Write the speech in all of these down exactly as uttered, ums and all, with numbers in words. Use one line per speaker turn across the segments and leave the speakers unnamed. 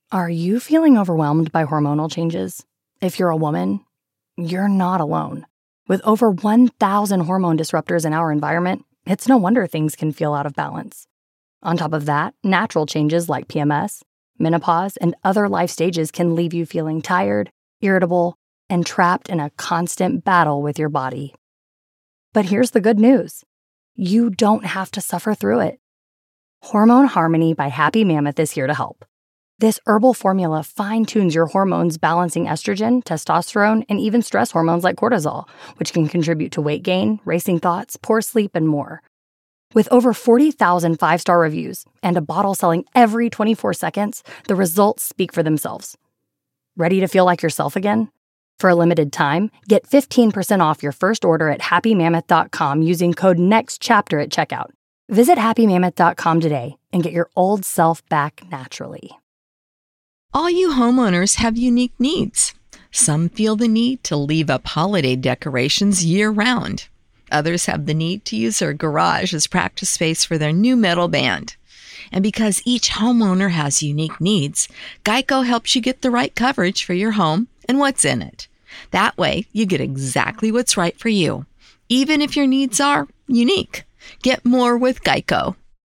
Are you feeling overwhelmed by hormonal changes? If you're a woman, you're not alone. With over one thousand hormone disruptors in our environment, it's no wonder things can feel out of balance. On top of that, natural changes like P M S, menopause, and other life stages can leave you feeling tired, irritable, and trapped in a constant battle with your body. But here's the good news. You don't have to suffer through it. Hormone Harmony by Happy Mammoth is here to help. This herbal formula fine-tunes your hormones, balancing estrogen, testosterone, and even stress hormones like cortisol, which can contribute to weight gain, racing thoughts, poor sleep, and more. With over forty thousand five-star reviews and a bottle selling every twenty-four seconds, the results speak for themselves. Ready to feel like yourself again? For a limited time, get fifteen percent off your first order at happy mammoth dot com using code NEXTCHAPTER at checkout. Visit happy mammoth dot com today and get your old self back naturally.
All you homeowners have unique needs. Some feel the need to leave up holiday decorations year-round. Others have the need to use their garage as practice space for their new metal band. And because each homeowner has unique needs, Geico helps you get the right coverage for your home and what's in it. That way, you get exactly what's right for you, even if your needs are unique. Get more with Geico.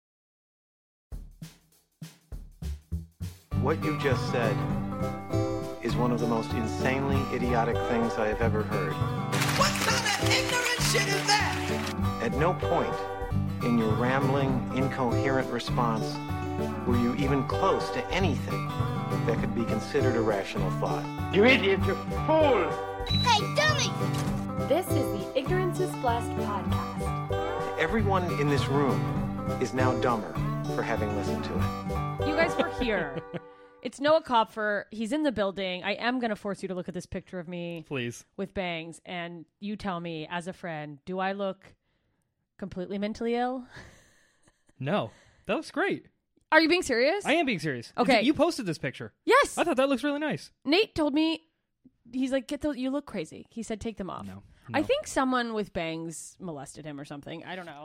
What you just said is one of the most insanely idiotic things I have ever heard.
What kind of ignorant shit is that?
At no point in your rambling, incoherent response were you even close to anything that could be considered a rational thought.
You idiot, you fool!
Hey, dummy!
This is the Ignorance is Blessed podcast.
Everyone in this room is now dumber for having listened to it.
You guys were here. It's Noah Kopfer. He's in the building. I am going to force you to look at this picture of me.
Please.
With bangs. And you tell me, as a friend, do I look completely mentally ill?
No. That looks great.
Are you being serious?
I am being serious.
Okay.
You posted this picture.
Yes.
I thought that looks really nice.
Nate told me, he's like, get those, you look crazy. He said, take them off.
No. no.
I think someone with bangs molested him or something. I don't know.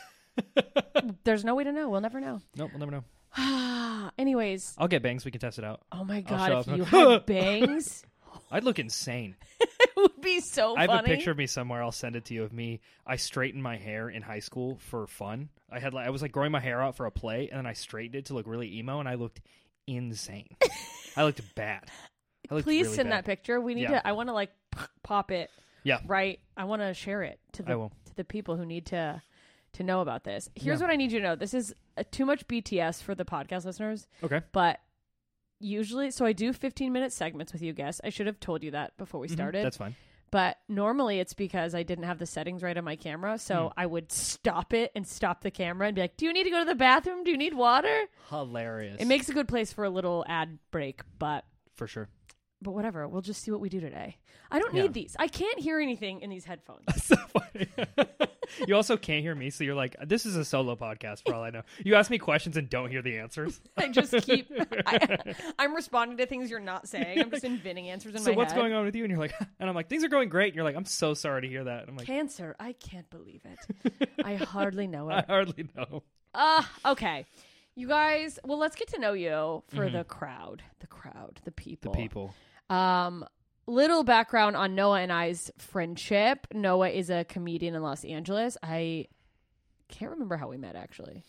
There's no way to know. We'll never know.
Nope, we'll never know.
Anyways.
I'll get bangs. We can test it out.
Oh my God. If
up.
you had bangs.
I'd look insane.
It would be so
I
funny.
have a picture of me somewhere. I'll send it to you of me. I straightened my hair in high school for fun. I had like I was like growing my hair out for a play, and then I straightened it to look really emo, and I looked insane. I looked bad. I looked
Please
really
send
bad.
that picture. We need
Yeah.
to. I want to like pop it.
Yeah.
Right. I want to share it to the
I will.
to the people who need to to know about this. Here's
Yeah.
what I need you to know. This is uh, too much B T S for the podcast listeners.
Okay.
But usually, so I do fifteen minute segments with you guests. I should have told you that before we
Mhm.
started.
That's fine.
But normally it's because I didn't have the settings right on my camera. So
Mm.
I would stop it and stop the camera and be like, do you need to go to the bathroom? Do you need water?
Hilarious.
It makes a good place for a little ad break, but
for sure.
but whatever. We'll just see what we do today. I don't
Yeah.
need these. I can't hear anything in these headphones.
That's so funny. You also can't hear me, so you're like, this is a solo podcast for all I know. You ask me questions and don't hear the answers.
I just keep, I, I'm responding to things you're not saying. I'm just inventing answers in
so
my
what's
head.
going on with you? And you're like, and I'm like, things are going great. And you're like, I'm so sorry to hear that. And I'm like,
Cancer. I can't believe it. I hardly know
I
it.
hardly know.
Ah, uh, okay. You guys, well, let's get to know you for
Mhm.
the crowd. The crowd. The
The
people.
people.
Um, little background on Noah and I's friendship. Noah is a comedian in Los Angeles. I can't remember how we met, actually.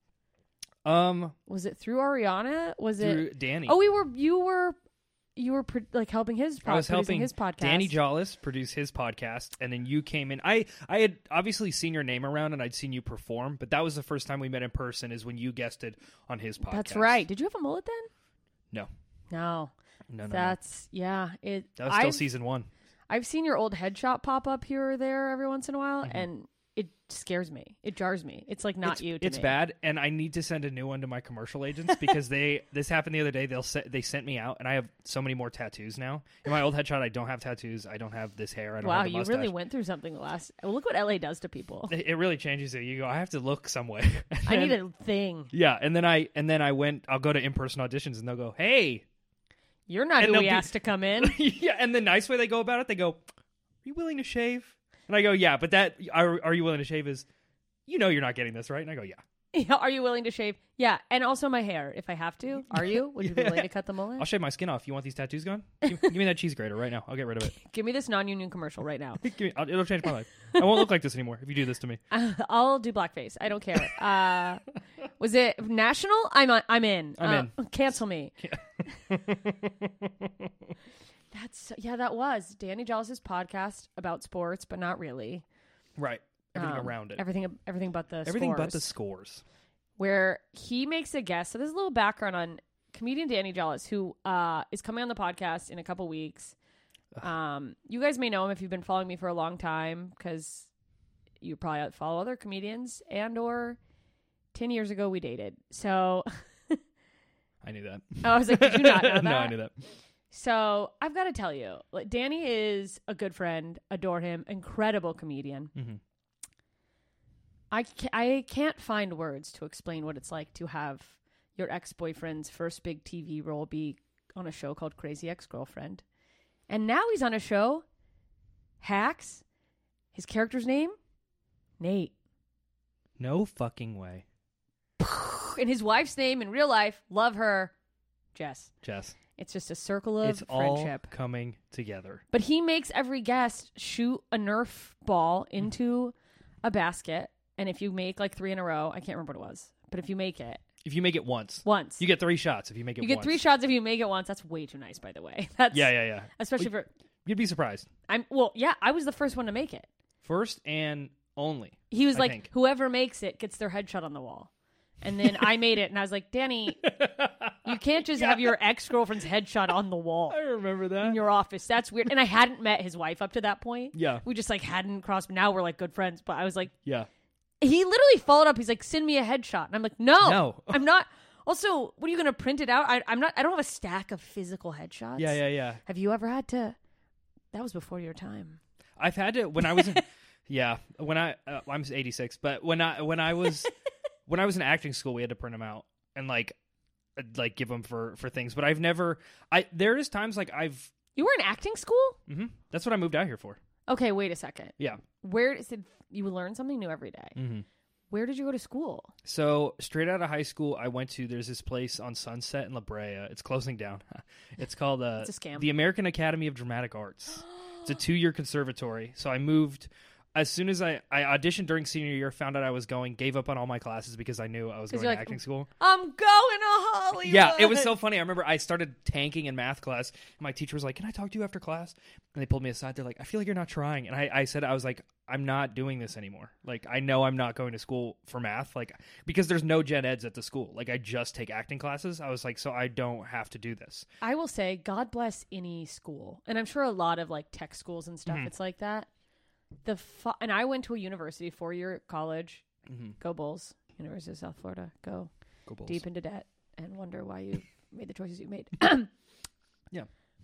Um,
Was it through Ariana? Was
through
it?
Danny.
Oh, we were. You were. You were pro- like helping his. Pod-
I was
producing
helping
his podcast.
Danny Jollis produce his podcast, and then you came in. I I had obviously seen your name around, and I'd seen you perform, but that was the first time we met in person. Is when you guested on his podcast.
That's right. Did you have a mullet then?
No,
No.
no, no.
That's yeah. It.
no. That was still
I've,
season one.
I've seen your old headshot pop up here or there every once in a while,
Mhm.
and it scares me. It jars me. It's like not
it's,
you. To
it's
me.
bad, and I need to send a new one to my commercial agents because they this happened the other day. They'll se- they sent me out, and I have so many more tattoos now. In my old headshot, I don't have tattoos. I don't have this hair. I don't
Wow,
have the
you
mustache.
really went through something the last. Well, look what L A does to people.
It, it really changes it. You go, I have to look some way.
I need
And-
a thing.
Yeah, and then I and then I went. I'll go to in person auditions, and they'll go, "Hey."
You're not
And
who
they'll
we
be-
asked to come in.
Yeah, and the nice way they go about it, they go, "Are you willing to shave?" And I go, "Yeah," but that are are you willing to shave is, you know, you're not getting this right. And I go, "Yeah."
Yeah, are you willing to shave? Yeah, and also my hair if I have to. Are you? Would you be willing to cut the mullet?
I'll shave my skin off. You want these tattoos gone? Give, give me that cheese grater right now. I'll get rid of it.
Give me this non-union commercial right now.
Give me, I'll, it'll change my life. I won't look like this anymore if you do this to me.
Uh, I'll do blackface. I don't care. Uh, was it national? I'm on, I'm in.
I'm
uh, in. Cancel me. Yeah. That's yeah. That was Danny Jollis's podcast about sports, but not really.
Right. Everything
Um,
around it.
Everything. Everything but the
Everything
scores,
but the scores.
Where he makes a guest. So there's a little background on comedian Danny Jollis, who uh, is coming on the podcast in a couple weeks. Um, you guys may know him if you've been following me for a long time, because you probably follow other comedians, and or ten years ago we dated. So
I knew that.
I was like, did you not know that?
No, I knew that.
So I've got to tell you, like, Danny is a good friend, adore him, incredible comedian.
Mm-hmm.
I, ca- I can't find words to explain what it's like to have your ex-boyfriend's first big T V role be on a show called Crazy Ex-Girlfriend. And now he's on a show, Hacks. His character's name, Nate.
No fucking way.
And his wife's name in real life, love her, Jess.
Jess.
It's just a circle of
It's all
friendship.
coming together.
But he makes every guest shoot a Nerf ball into a basket. And if you make like three in a row, I can't remember what it was, but if you make it
If you make it once.
once,
You get three shots if you make it
you get
once.
three shots if you make it once. That's way too nice, by the way. That's
Yeah, yeah, yeah.
Especially
Well,
for
You'd be surprised.
I'm well, yeah. I was the first one to make it.
First and only.
He was
I
like,
think.
whoever makes it gets their headshot on the wall. And then I made it, and I was like, Danny, you can't just have your ex-girlfriend's headshot on the wall
I remember that.
in your office. That's weird. And I hadn't met his wife up to that point.
Yeah.
We just like hadn't crossed. Now we're like good friends. But I was like,
Yeah.
he literally followed up. He's like, send me a headshot. And I'm like, no,
No.
I'm not. Also, what are you going to print it out? I, I'm not, I don't have a stack of physical headshots.
Yeah, yeah, yeah.
Have you ever had to, that was before your time.
I've had to when I was in, yeah, when I uh, I'm eighty-six, but when I when I was when I was in acting school, we had to print them out and like uh, like give them for for things, but I've never I there is times like I've
You were in acting school?
hmm that's what I moved out here for.
Okay, wait a second.
Yeah.
Where is it? You learn something new every day.
Mm-hmm.
Where did you go to school?
So straight out of high school, I went to there's this place on Sunset in La Brea. It's closing down. It's called uh,
It's a scam.
the American Academy of Dramatic Arts. It's a two-year conservatory. So I moved as soon as I, I auditioned during senior year, found out I was going, gave up on all my classes because I knew I was
'Cause
going
you're
to
like,
acting school.
I'm going to Hollywood.
Yeah, it was so funny. I remember I started tanking in math class, and my teacher was like, "Can I talk to you after class?" And they pulled me aside. They're like, "I feel like you're not trying." And I, I said, "I was like, I'm not doing this anymore. Like, I know I'm not going to school for math, like because there's no gen eds at the school. Like, I just take acting classes. I was like, so I don't have to do this."
I will say, God bless any school. And I'm sure a lot of like tech schools and stuff,
Mhm.
it's like that. The fu- And I went to a university, four-year college.
Mm-hmm.
Go Bulls. University of South Florida. Go.
Go Bulls.
Deep into debt and wonder why you made the choices you made.
Yeah.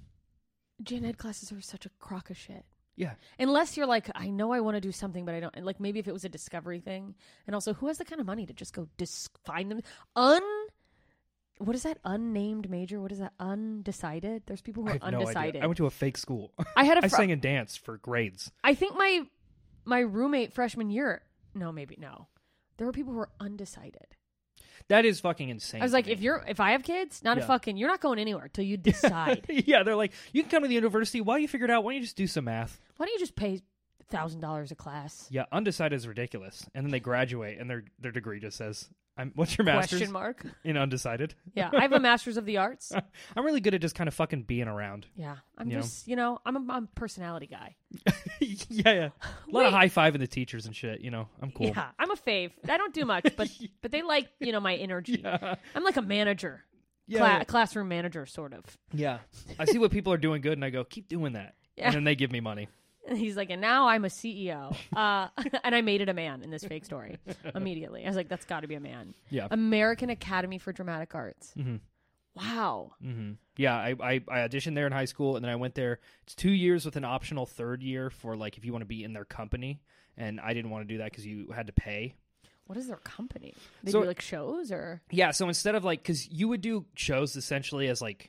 Gen ed classes are such a crock of shit.
Yeah.
Unless you're like, I know I want to do something, but I don't. And like maybe if it was a discovery thing. And also, who has the kind of money to just go dis- find them? Un. What is that unnamed major? What is that? Undecided? There's people who
I
are
have no
undecided.
idea. I went to a fake school.
I had a
I
fr-
sang and danced for grades.
I think my my roommate freshman year. No, maybe no. There were people who were undecided.
That is fucking insane.
I was
to
like,
me.
if you're if I have kids, not
Yeah.
a fucking. You're not going anywhere till you decide.
Yeah, they're like, you can come to the university while you figure it out. Why don't you just do some math?
Why don't you just pay thousand dollars a class?
Yeah, undecided is ridiculous. And then they graduate, and their their degree just says, "I'm what's your master's
Question mark.
in undecided?"
Yeah, I have a master's of the arts.
I'm really good at just kind of fucking being around.
Yeah, I'm
You know?
just you know I'm a, I'm a personality guy.
yeah, yeah. A lot
Wait.
of high fiving the teachers and shit. You know, I'm cool.
Yeah, I'm a fave. I don't do much, but but they like you know my energy.
Yeah.
I'm like a manager,
Yeah,
Cla-
yeah.
classroom manager, sort of.
Yeah. I see what people are doing good, and I go, keep doing that.
Yeah.
And then they give me money.
And he's like, and now I'm a C E O. Uh, and I made it a man in this fake story immediately. I was like, that's got to be a man.
Yeah.
American Academy for Dramatic Arts.
Mm-hmm.
Wow.
Mm-hmm. Yeah, I, I I auditioned there in high school, and then I went there. It's two years with an optional third year for like if you want to be in their company, and I didn't want to do that because you had to pay.
What is their company? They
So-
do like shows or?
Yeah, so instead of like, because you would do shows essentially as like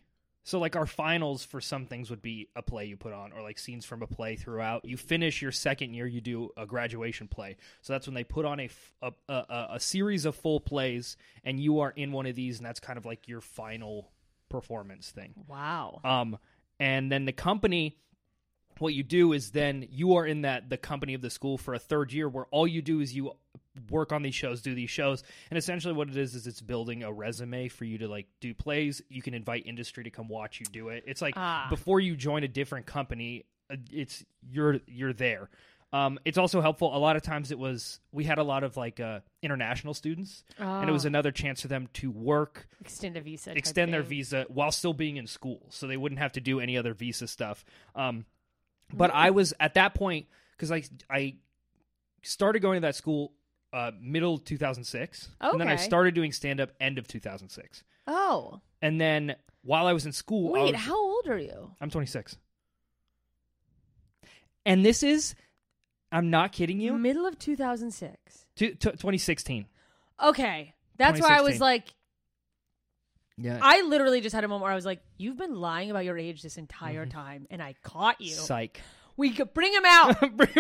So, like, our finals for some things would be a play you put on, or, like, scenes from a play throughout. You finish your second year, you do a graduation play. So that's when they put on a, a, a, a series of full plays, and you are in one of these, and that's kind of like your final performance thing.
Wow.
Um, and then the company, what you do is then you are in that the company of the school for a third year, where all you do is you work on these shows, do these shows, and essentially what it is is it's building a resume for you to like do plays. You can invite industry to come watch you do it. It's like
Ah.
before you join a different company, uh, it's you're you're there. Um, it's also helpful. A lot of times it was we had a lot of like uh, international students, and it was
Oh.
another chance for them to work,
Extend a visa. type
extend their
thing.
visa while still being in school, so they wouldn't have to do any other visa stuff. Um, but I was at that point because I I started going to that school uh, middle two thousand six, and then I
Okay.
started doing stand up end of two thousand six,
Oh.
and then while I was in school, I
Wait,
was,
how old are you?
I'm twenty-six, and this is I'm not kidding you,
Middle of two thousand six.
Two- t- twenty sixteen.
Okay. That's why I was
twenty sixteen.
like,
Yeah,
I literally just had a moment where I was like, you've been lying about your age this entire time, and I caught you.
psych.
We could bring him out.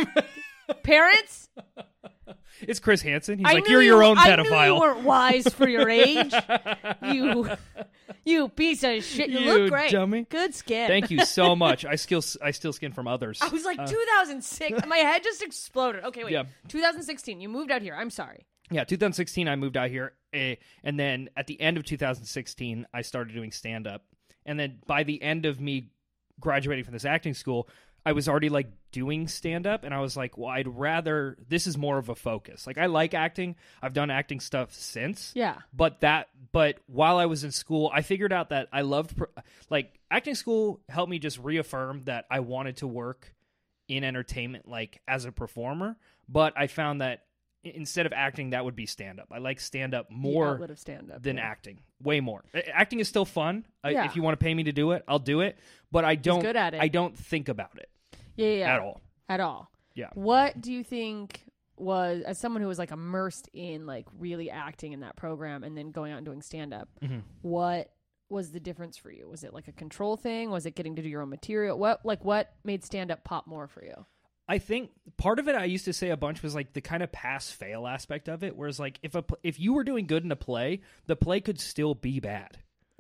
Parents,
It's Chris Hansen. He's
I
like,
knew
you're
you,
your own
I
pedophile.
knew you weren't wise for your age. you, you piece of shit. You,
You
look great.
dummy.
Good skin.
Thank you so much. I still I still skin from others.
I was like,
Uh,
two thousand six. My head just exploded. Okay, wait.
Yeah.
two thousand sixteen. You moved out here. I'm sorry.
Yeah, two thousand sixteen, I moved out here. eh, and then at the end of two thousand sixteen, I started doing stand up. And then by the end of me graduating from this acting school, I was already like doing stand up. And I was like, well, I'd rather, this is more of a focus. Like, I like acting. I've done acting stuff since.
Yeah.
But that, but while I was in school, I figured out that I loved, pro- like, acting school helped me just reaffirm that I wanted to work in entertainment, like, as a performer. But I found that instead of acting, that would be stand-up. I like stand-up
The
more
outlet of stand-up,
than
yeah.
acting. Way more. A- Acting is still fun. I-
Yeah.
If you want to pay me to do it, I'll do it. But I don't.
good at it.
I don't think about it
Yeah, yeah, yeah.
at all.
At all.
Yeah.
What do you think was, as someone who was like immersed in like really acting in that program and then going out and doing stand-up,
Mm-hmm.
what was the difference for you? Was it like a control thing? Was it getting to do your own material? What like what made stand-up pop more for you?
I think part of it I used to say a bunch was like the kind of pass fail aspect of it, whereas like if a pl- if you were doing good in a play, the play could still be bad.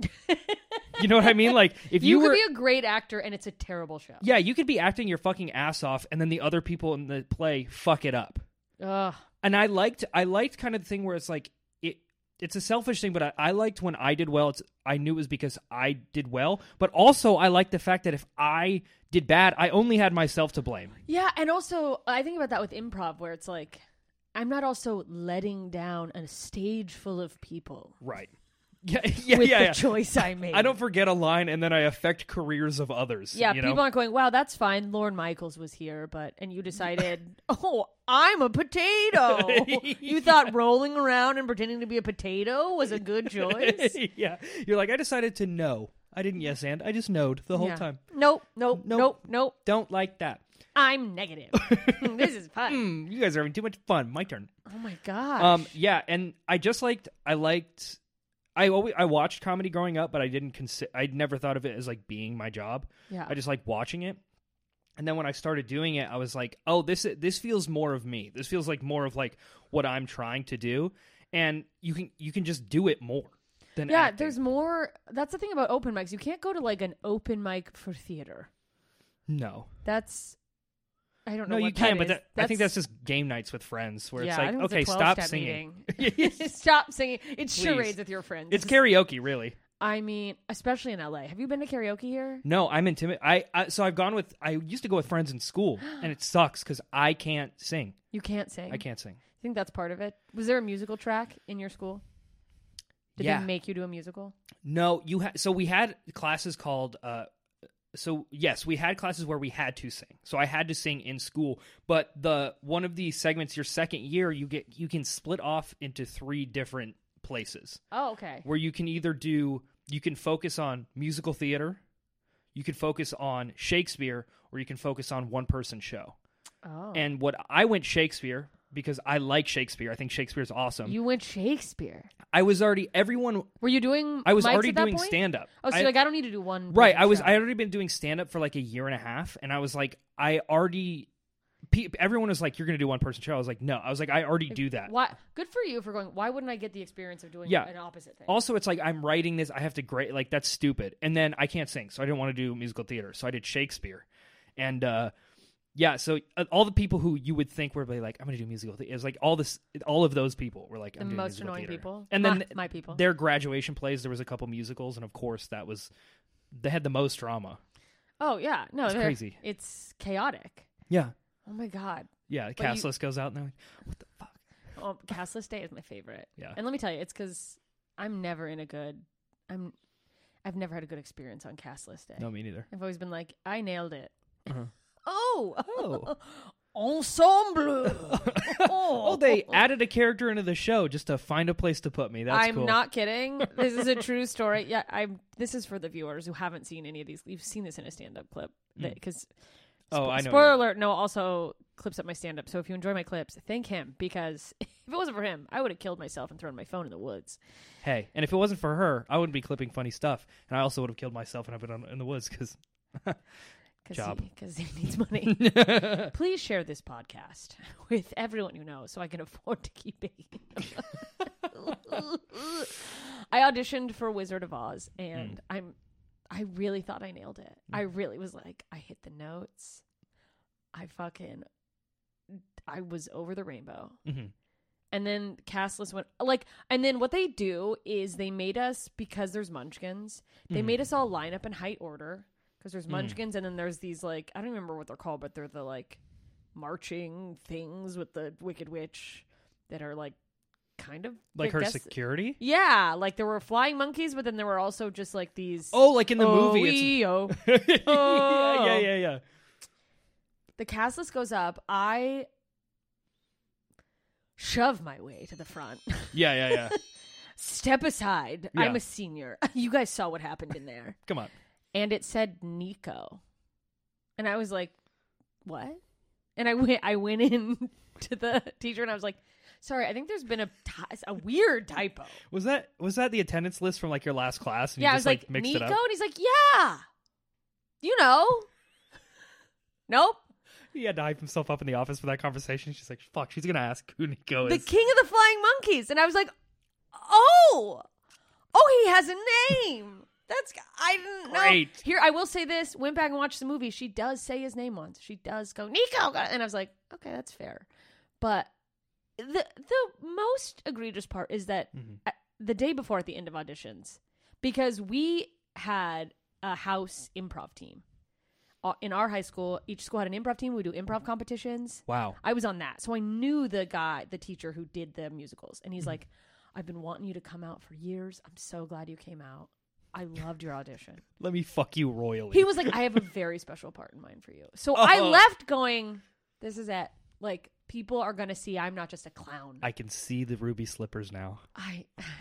You know what I mean? Like if you,
You, could
were
be a great actor and it's a terrible show.
yeah, you could be acting your fucking ass off, and then the other people in the play fuck it up.
Ugh.
And I liked I liked kind of the thing where it's like it it's a selfish thing, but I, I liked when I did well. It's I knew it was because I did well, but also I liked the fact that if I did bad, I only had myself to blame.
Yeah, and also I think about that with improv where it's like I'm not also letting down a stage full of people
Right. Yeah, yeah,
with
yeah.
the
yeah.
choice I made.
I don't forget a line and then I affect careers of others.
Yeah,
you know?
people aren't going, wow, that's fine. Lorne Michaels was here, but, and you decided, oh, I'm a potato. You thought rolling around and pretending to be a potato was a good choice?
Yeah. You're like, I decided to know. I didn't yes and. I just knowed the whole
Yeah.
time.
Nope, nope,
Nope.
nope, nope.
Don't like that.
I'm negative. This is fun.
Hmm, you guys are having too much fun. My turn.
Oh my gosh.
Um, yeah, and I just liked, I liked, I always, I watched comedy growing up, but I didn't consider, I never thought of it as like being my job.
Yeah.
I just like watching it. And then when I started doing it, I was like, oh, this, this feels more of me. This feels like more of like what I'm trying to do. And you can, you can just do it more than
yeah,
acting.
there's more. That's the thing about open mics. You can't go to like an open mic for theater.
No.
That's, I don't know
No,
what
you can,
that
but
is.
that, I think that's just game nights with friends where
yeah,
it's
I
like,
think
okay,
it's a
stop
twelve-step
singing.
meeting. Stop singing. It's
Please.
charades with your friends.
It's karaoke, really.
I mean, especially in L A. Have you been to karaoke here?
No, I'm intimidated. I, I so I've gone with. I used to go with friends in school, and it sucks because I can't sing.
You can't sing.
I can't sing.
I think that's part of it. Was there a musical track in your school? Did
Yeah.
they make you do a musical?
No, you. Ha- so we had classes called. Uh, so yes, we had classes where we had to sing. So I had to sing in school, but the one of the segments, your second year, you get you can split off into three different places
Oh, okay.
where you can either do you can focus on musical theater, you can focus on Shakespeare, or you can focus on one person show.
Oh.
And what I went Shakespeare, because I like Shakespeare. I think Shakespeare's awesome.
You went Shakespeare.
I was already everyone.
Were you doing?
I was
mics
already
at that
doing
point?
stand up.
Oh, so
I,
you're like I don't need to do one.
right.
person
I was.
show.
I had already been doing stand up for like a year and a half, and I was like, I already. Pe- everyone was like, "You're going to do one person show." I was like, "No." I was like, "I already do that."
Why? Good for you for going. Why wouldn't I get the experience of doing
Yeah.
an opposite thing?
Also, it's like I'm writing this. I have to grade. Like that's stupid. And then I can't sing, so I didn't want to do musical theater. So I did Shakespeare, and uh, yeah. So uh, all the people who you would think were like, "I'm going to do musical theater," it was like all this. All of those people were like,
the
"I'm doing
most
musical
annoying
theater."
people.
And then
Ah, my people.
their graduation plays. There was a couple musicals, and of course, that was they had the most drama.
Oh yeah, no,
It's
they're-
crazy.
It's chaotic.
Yeah,
Oh my god.
yeah. The
But
cast
you-
list goes out, and they're like, "What the fuck?"
Oh, Castless Day is my favorite.
Yeah.
And let me tell you, it's because I'm never in a good. I'm. I've never had a good experience on Castless Day.
No, me neither.
I've always been like, I nailed it.
Uh-huh.
Oh.
Oh.
Ensemble.
Oh, they added a character into the show just to find a place to put me. That's
I'm
cool.
not kidding. This is a true story. Yeah, I'm. This is for the viewers who haven't seen any of these. You've seen this in a stand-up clip because.
Oh, I know.
Spoiler alert! No, also clips up my stand-up. So if you enjoy my clips, thank him because if it wasn't for him, I would have killed myself and thrown my phone in the woods.
Hey, and if it wasn't for her, I wouldn't be clipping funny stuff, and I also would have killed myself and I've been on, in the woods because job.
Because he, he needs money. Please share this podcast with everyone you know so I can afford to keep making them. I auditioned for Wizard of Oz, and
Mm.
I'm. I really thought I nailed it. I really was like, I hit the notes. I fucking. I was over the rainbow.
Mhm.
And then Castless went like, and then what they do is they made us, because there's munchkins, they
Mhm.
made us all line up in height order because there's
Mhm.
munchkins, and then there's these like, I don't remember what they're called, but they're the like marching things with the Wicked Witch that are like kind of
like
I
her
guess-
security.
Yeah, like there were flying monkeys, but then there were also just like these.
Oh, like in the
Oh,
movie.
wee, oh.
It's...
Oh.
yeah, yeah, yeah.
The cast list goes up. I shove my way to the front.
Yeah, yeah, yeah.
Step aside.
Yeah.
I'm a senior. You guys saw what happened in there.
Come on.
And it said Nico. And I was like, what? And I went I went in to the teacher and I was like, sorry, I think there's been a, ty- a weird typo.
Was that was that the attendance list from like your last class? And
Yeah,
you
I
just
was like,
mixed
Nico?
it
And
up?
he's like, yeah. You know. Nope.
He had to hype himself up in the office for that conversation. She's like, fuck, she's gonna ask who Nico
The
is.
king of the flying monkeys. And I was like, oh. Oh, he has a name. That's I didn't know.
Great.
Here, I will say this. Went back and watched the movie. She does say his name once. She does go, Nico. And I was like, okay, that's fair. But the the most egregious part is that
Mhm.
uh, the day before at the end of auditions, because we had a house improv team. Uh, In our high school, each school had an improv team. We do improv competitions.
Wow.
I was on that. So I knew the guy, the teacher who did the musicals. And he's
Mm-hmm.
like, I've been wanting you to come out for years. I'm so glad you came out. I loved your audition.
Let me fuck you royally.
He was like, I have a very special part in mind for you. So I
Oh.
left going, this is it. Like, people are going to see I'm not just a clown.
I can see the ruby slippers now.
I,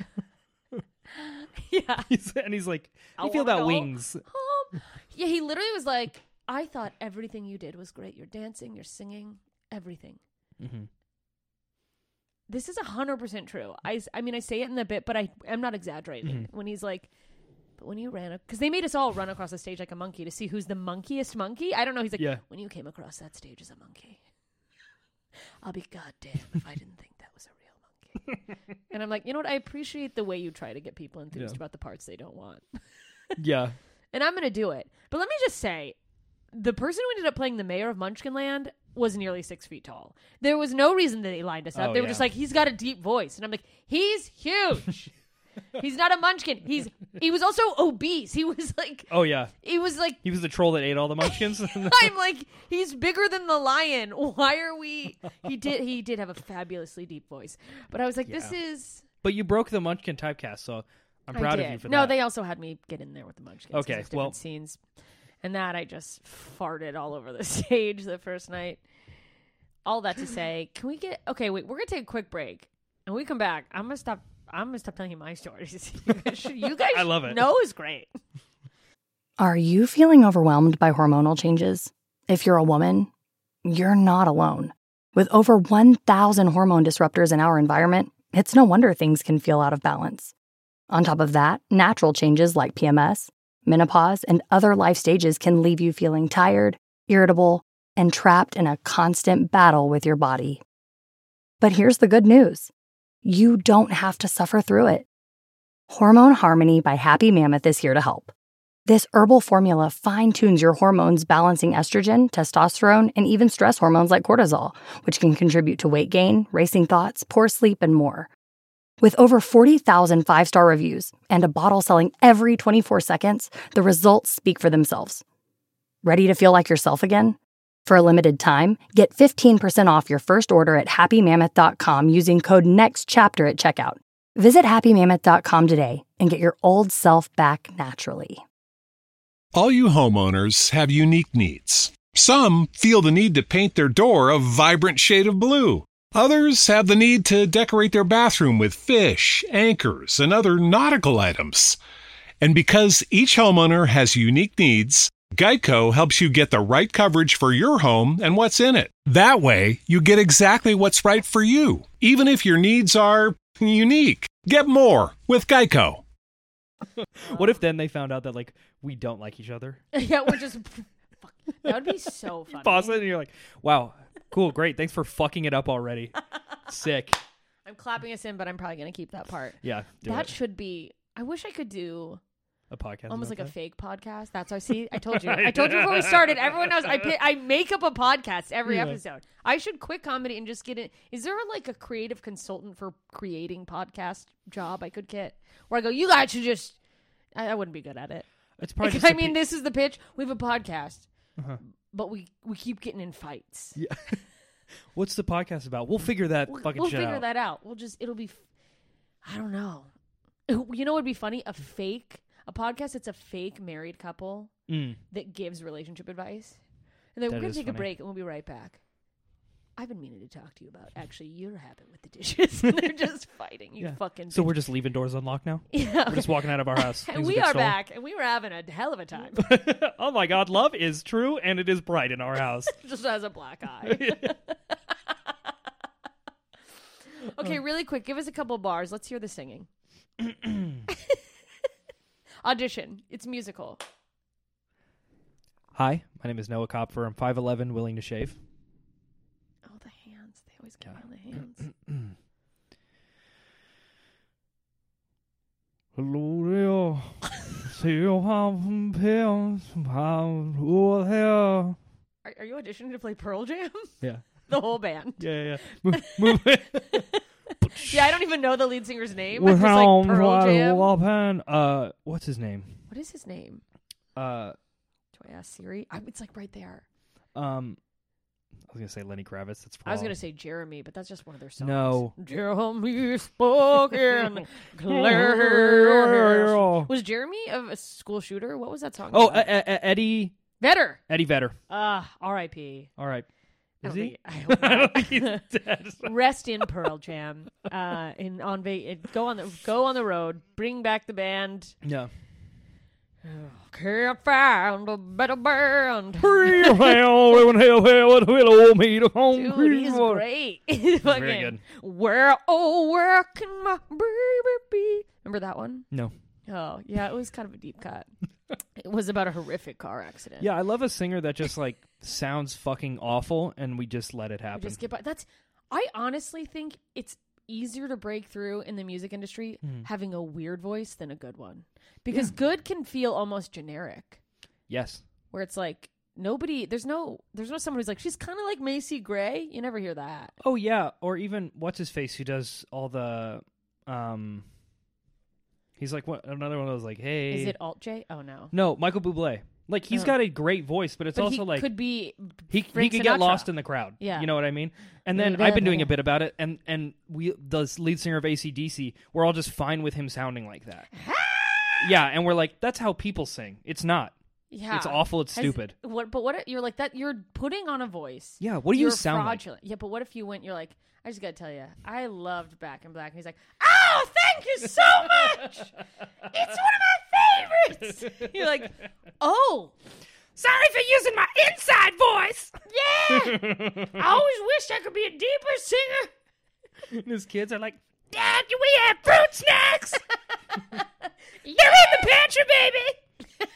yeah.
He's, and he's like,
I
you feel
wanna
about
go
wings.
home. Yeah, he literally was like, I thought everything you did was great. You're dancing, you're singing, everything.
Mm-hmm.
This is one hundred percent true. I, I mean, I say it in the bit, but I am not exaggerating.
Mhm.
When he's like, but when you ran, because they made us all run across the stage like a monkey to see who's the monkiest monkey. I don't know. He's like,
Yeah.
when you came across that stage as a monkey, I'll be goddamn if I didn't think that was a real monkey. And I'm like, you know what? I appreciate the way you try to get people enthused
Yeah.
about the parts they don't want.
Yeah.
And I'm going to do it. But let me just say, the person who ended up playing the mayor of Munchkinland was nearly six feet tall. There was no reason that they lined us up.
Oh,
they were
yeah.
just like, he's got a deep voice. And I'm like, he's huge. He's not a munchkin. He's he was also obese. He was like,
Oh, yeah.
he was like,
He was the troll that ate all the munchkins.
I'm like, he's bigger than the lion. Why are we? He did. He did have a fabulously deep voice. But I was like, this
Yeah.
is.
But you broke the munchkin typecast, so I'm
I
proud
did.
of you for
no,
that.
they also had me get in there with the munchkins. 'cause
Okay,
there's different
well-
scenes, and that I just farted all over the stage the first night. All that to say, can we get okay? Wait, we're gonna take a quick break, and when we come back, I'm gonna stop. I'm gonna stop telling you my stories. You guys, should- you guys
I love it.
know is great.
Are you feeling overwhelmed by hormonal changes? If you're a woman, you're not alone. With over one thousand hormone disruptors in our environment, it's no wonder things can feel out of balance. On top of that, natural changes like P M S, menopause, and other life stages can leave you feeling tired, irritable, and trapped in a constant battle with your body. But here's the good news. You don't have to suffer through it. Hormone Harmony by Happy Mammoth is here to help. This herbal formula fine-tunes your hormones, balancing estrogen, testosterone, and even stress hormones like cortisol, which can contribute to weight gain, racing thoughts, poor sleep, and more. With over forty thousand five-star reviews and a bottle selling every twenty-four seconds, the results speak for themselves. Ready to feel like yourself again? For a limited time, get fifteen percent off your first order at happy mammoth dot com using code NEXTCHAPTER at checkout. Visit happy mammoth dot com today and get your old self back naturally.
All you homeowners have unique needs. Some feel the need to paint their door a vibrant shade of blue. Others have the need to decorate their bathroom with fish, anchors, and other nautical items. And because each homeowner has unique needs, Geico helps you get the right coverage for your home and what's in it. That way, you get exactly what's right for you, even if your needs are unique. Get more with Geico.
What if then they found out that, like, we don't like each other?
Yeah, we're just... Fuck. That would be so funny.
Pause it and you're like, wow, cool, great. Thanks for fucking it up already. Sick.
I'm clapping us in, but I'm probably going to keep that part.
Yeah, do
That
it.
should be... I wish I could do...
A podcast.
Almost like
about
a
that?
fake podcast. That's our see. I told you. I told you before we started. Everyone knows I pay, I make up a podcast every
Yeah.
episode. I should quit comedy and just get it. Is there like a creative consultant for creating podcast job I could get? Where I go, you guys should just. I, I wouldn't be good at it.
It's probably
Because,
just
I
a
mean,
pe-
this is the pitch. We have a podcast,
Uh-huh.
but we we keep getting in fights.
Yeah. What's the podcast about? We'll figure that
We'll,
fucking
we'll
shit
figure
out.
that out. We'll just. It'll be. f- I don't know. You know what would be funny? A fake. A podcast that's a fake married couple
Mm.
that gives relationship advice. And then
That
we're going
is
to take
funny.
a break and we'll be right back. I've been meaning to talk to you about actually your habit with the dishes. And they're just fighting. You
Yeah.
fucking
So
bitch.
we're just leaving doors unlocked now?
yeah,
We're just walking out of our house.
and
Things
we
get
are
stolen.
back and we were having a hell of a time.
Oh my god, love is true and it is bright in our house.
Just has a black eye. Okay, really quick. Give us a couple bars. Let's hear the singing. Audition. It's musical.
Hi, my name is Noah Kopfer. I'm five eleven, willing to shave.
Oh, the hands. They always get me on the hands.
Hello there. See you have pants, have here.
Are, are you auditioning to play Pearl Jam?
Yeah.
The whole band.
Yeah, yeah. Move, move.
Yeah, I don't even know the lead singer's name.
With
I'm just like Pearl
how
Jam.
well pen. Uh, what's his name?
What is his name?
Uh,
Do I ask Siri? I, it's like right there.
um, I was gonna say Lenny Kravitz. That's
I was
wrong.
gonna say Jeremy, but that's just one of their songs.
No.
Jeremy spoken. clear. Was Jeremy a, a school shooter? What was that song?
Oh,
about?
uh, uh, Eddie
Vedder.
Eddie Vedder.
Ah, R I P
All right.
I
Is
don't
he?
think- I hope
I don't
not.
think he's dead.
Rest in Pearl Jam. Uh, in on va- go on the go on the road. Bring back the band.
Yeah.
Can't find a better band.
Dude,
Dude, he's
Dude,
great. He's
Very
fucking,
good.
Where, oh, where can my baby be? Remember that one?
No.
Oh, yeah, it was kind of a deep cut. It was about a horrific car accident.
Yeah, I love a singer that just like sounds fucking awful, and we just let it
We
happen.
just get by. That's. I honestly think it's easier to break through in the music industry having a weird voice than a good one, because good can feel almost generic,
Yes.
where it's like nobody. There's no. There's no someone who's like she's kind of like Macy Gray. You never hear that.
Oh yeah, or even what's his face who does all the, um. He's like what another one of those like hey.
Is it Alt J? Oh no.
No, Michael Bublé. Like he's
Oh.
got a great voice, but it's
But
also
he
like
could be.
he
Frank
he could get
Sinatra.
lost in the crowd.
Yeah.
You know what I mean? And then I've been doing a bit about it, and and we the lead singer of A C D C, we're all just fine with him sounding like that. Yeah, and we're like, that's how people sing. It's not.
Yeah,
It's awful. It's
Has-
stupid.
What? But what? You're like that. You're putting on a voice.
Yeah, what do you
You're
sound like?
fraudulent. Yeah, but what if you went? You're like, I just gotta tell you, I loved Back in Black. And he's like, oh, thank you so much. It's one of my favorites. You're like, oh,
Sorry for using my inside voice.
Yeah. I always wished I could be a deeper singer.
And his kids are like, Dad, can we have fruit snacks? You're in the pantry, baby.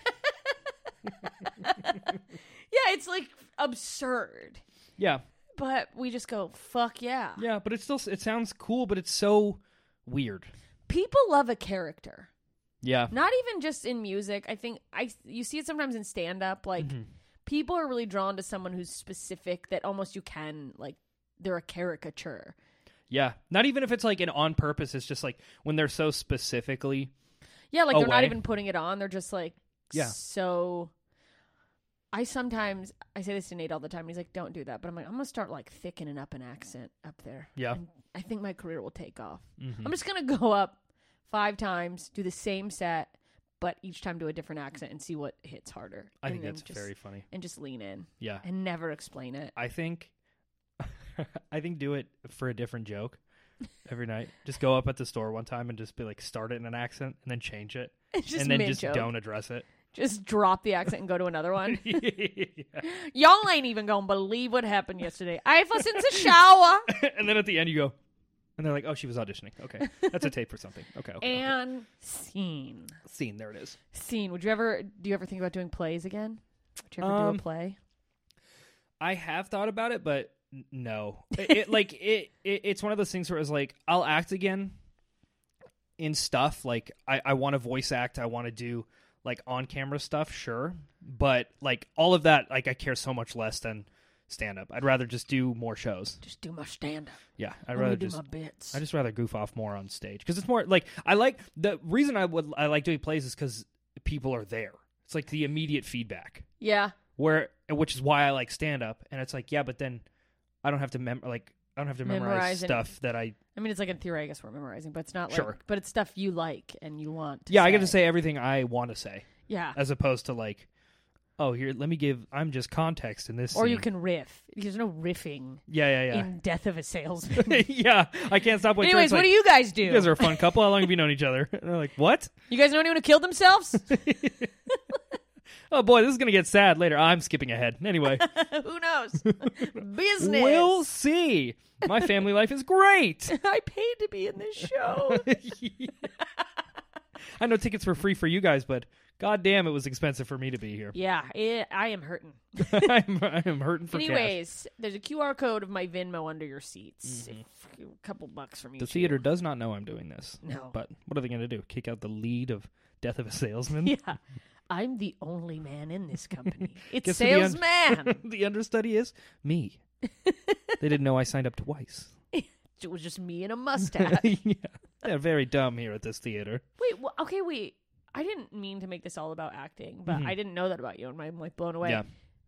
Yeah, it's like absurd.
Yeah.
But we just go, fuck yeah.
Yeah, but it still it sounds cool, but it's so weird.
People love a character.
Yeah.
Not even just in music. I think I you see it sometimes in stand-up. Like,
Mm-hmm.
people are really drawn to someone who's specific, that almost you can, like, they're a caricature.
Yeah. Not even if it's like an on purpose, it's just like when they're so specifically
Yeah, like they're not
away.
even putting it on. They're just like,
Yeah.
so... I sometimes, I say this to Nate all the time, and he's like, don't do that. But I'm like, I'm going to start, like, thickening up an accent up there.
Yeah.
And I think my career will take off.
Mhm.
I'm just going to go up five times, do the same set, but each time do a different accent and see what hits harder.
I
And
think
then
that's
just-
very funny.
And just lean in.
Yeah.
And never explain it.
I think I think do it for a different joke every night. Just go up at the store one time and just be like, start it in an accent and then change it.
It's just
and then
mid-joke.
just don't address it.
Just drop the accent and go to another one.
Yeah.
Y'all ain't even gonna believe what happened yesterday. I was in the shower.
And then at the end you go, and they're like, oh, she was auditioning. Okay. That's a tape for something. Okay. okay
And
okay.
scene.
Scene. There it is.
Scene. Would you ever, do you ever think about doing plays again? Would you ever
Um,
do a play?
I have thought about it, but n- no. It, it like it, it. It's one of those things where it's like I'll act again in stuff. Like I, I want to voice act. I want to do like on camera stuff. Sure, but like all of that, like I care so much less than stand up. I'd rather just do more shows.
Just do my stand-up.
Yeah, I'd
Let me
rather
do
just.
my bits.
I just rather goof off more on stage because it's more like I like the reason I would I like doing plays is because people are there. It's like the immediate feedback.
Yeah.
Where, which is why I like stand up, and it's like, yeah, but then I don't have to mem like I don't have to memorize,
Memorize and-
stuff that I.
I mean, it's like in theory, I guess we're memorizing, but it's not like,
Sure.
but it's stuff you like and you want to
Yeah,
say.
I get to say everything I want to say,
Yeah.
as opposed to like, oh, here, let me give. I'm just context in this.
Or you
scene.
can riff. There's no riffing
Yeah, yeah, yeah.
in Death of a Salesman.
Yeah, I can't stop. Waiting.
Anyways, what do you guys do?
You guys are a fun couple. How long have you known each other? And they're like, what?
You guys know anyone who killed themselves?
Oh boy, this is gonna get sad later. I'm skipping ahead. Anyway,
Who knows? Business.
we'll see. My family life is great.
I paid to be in this show.
I know tickets were free for you guys, but goddamn, it was expensive for me to be here.
Yeah, it, I am hurting.
I'm, I am hurting for cash.
Anyways, there's a Q R code of my Venmo under your seats. A couple bucks from each.
The
of
theater
you.
does not know I'm doing this.
No.
But what are they going to do? Kick out the lead of Death of a Salesman?
Yeah. I'm the only man in this company. It's
Guess who the un-
salesman.
the understudy is me. They didn't know I signed up twice.
It was just me and a mustache.
Yeah. They're very dumb here at this theater.
Wait, wh- okay, wait. I didn't mean to make this all about acting, but
Mhm.
I didn't know that about you, and I'm like blown away.
Yeah.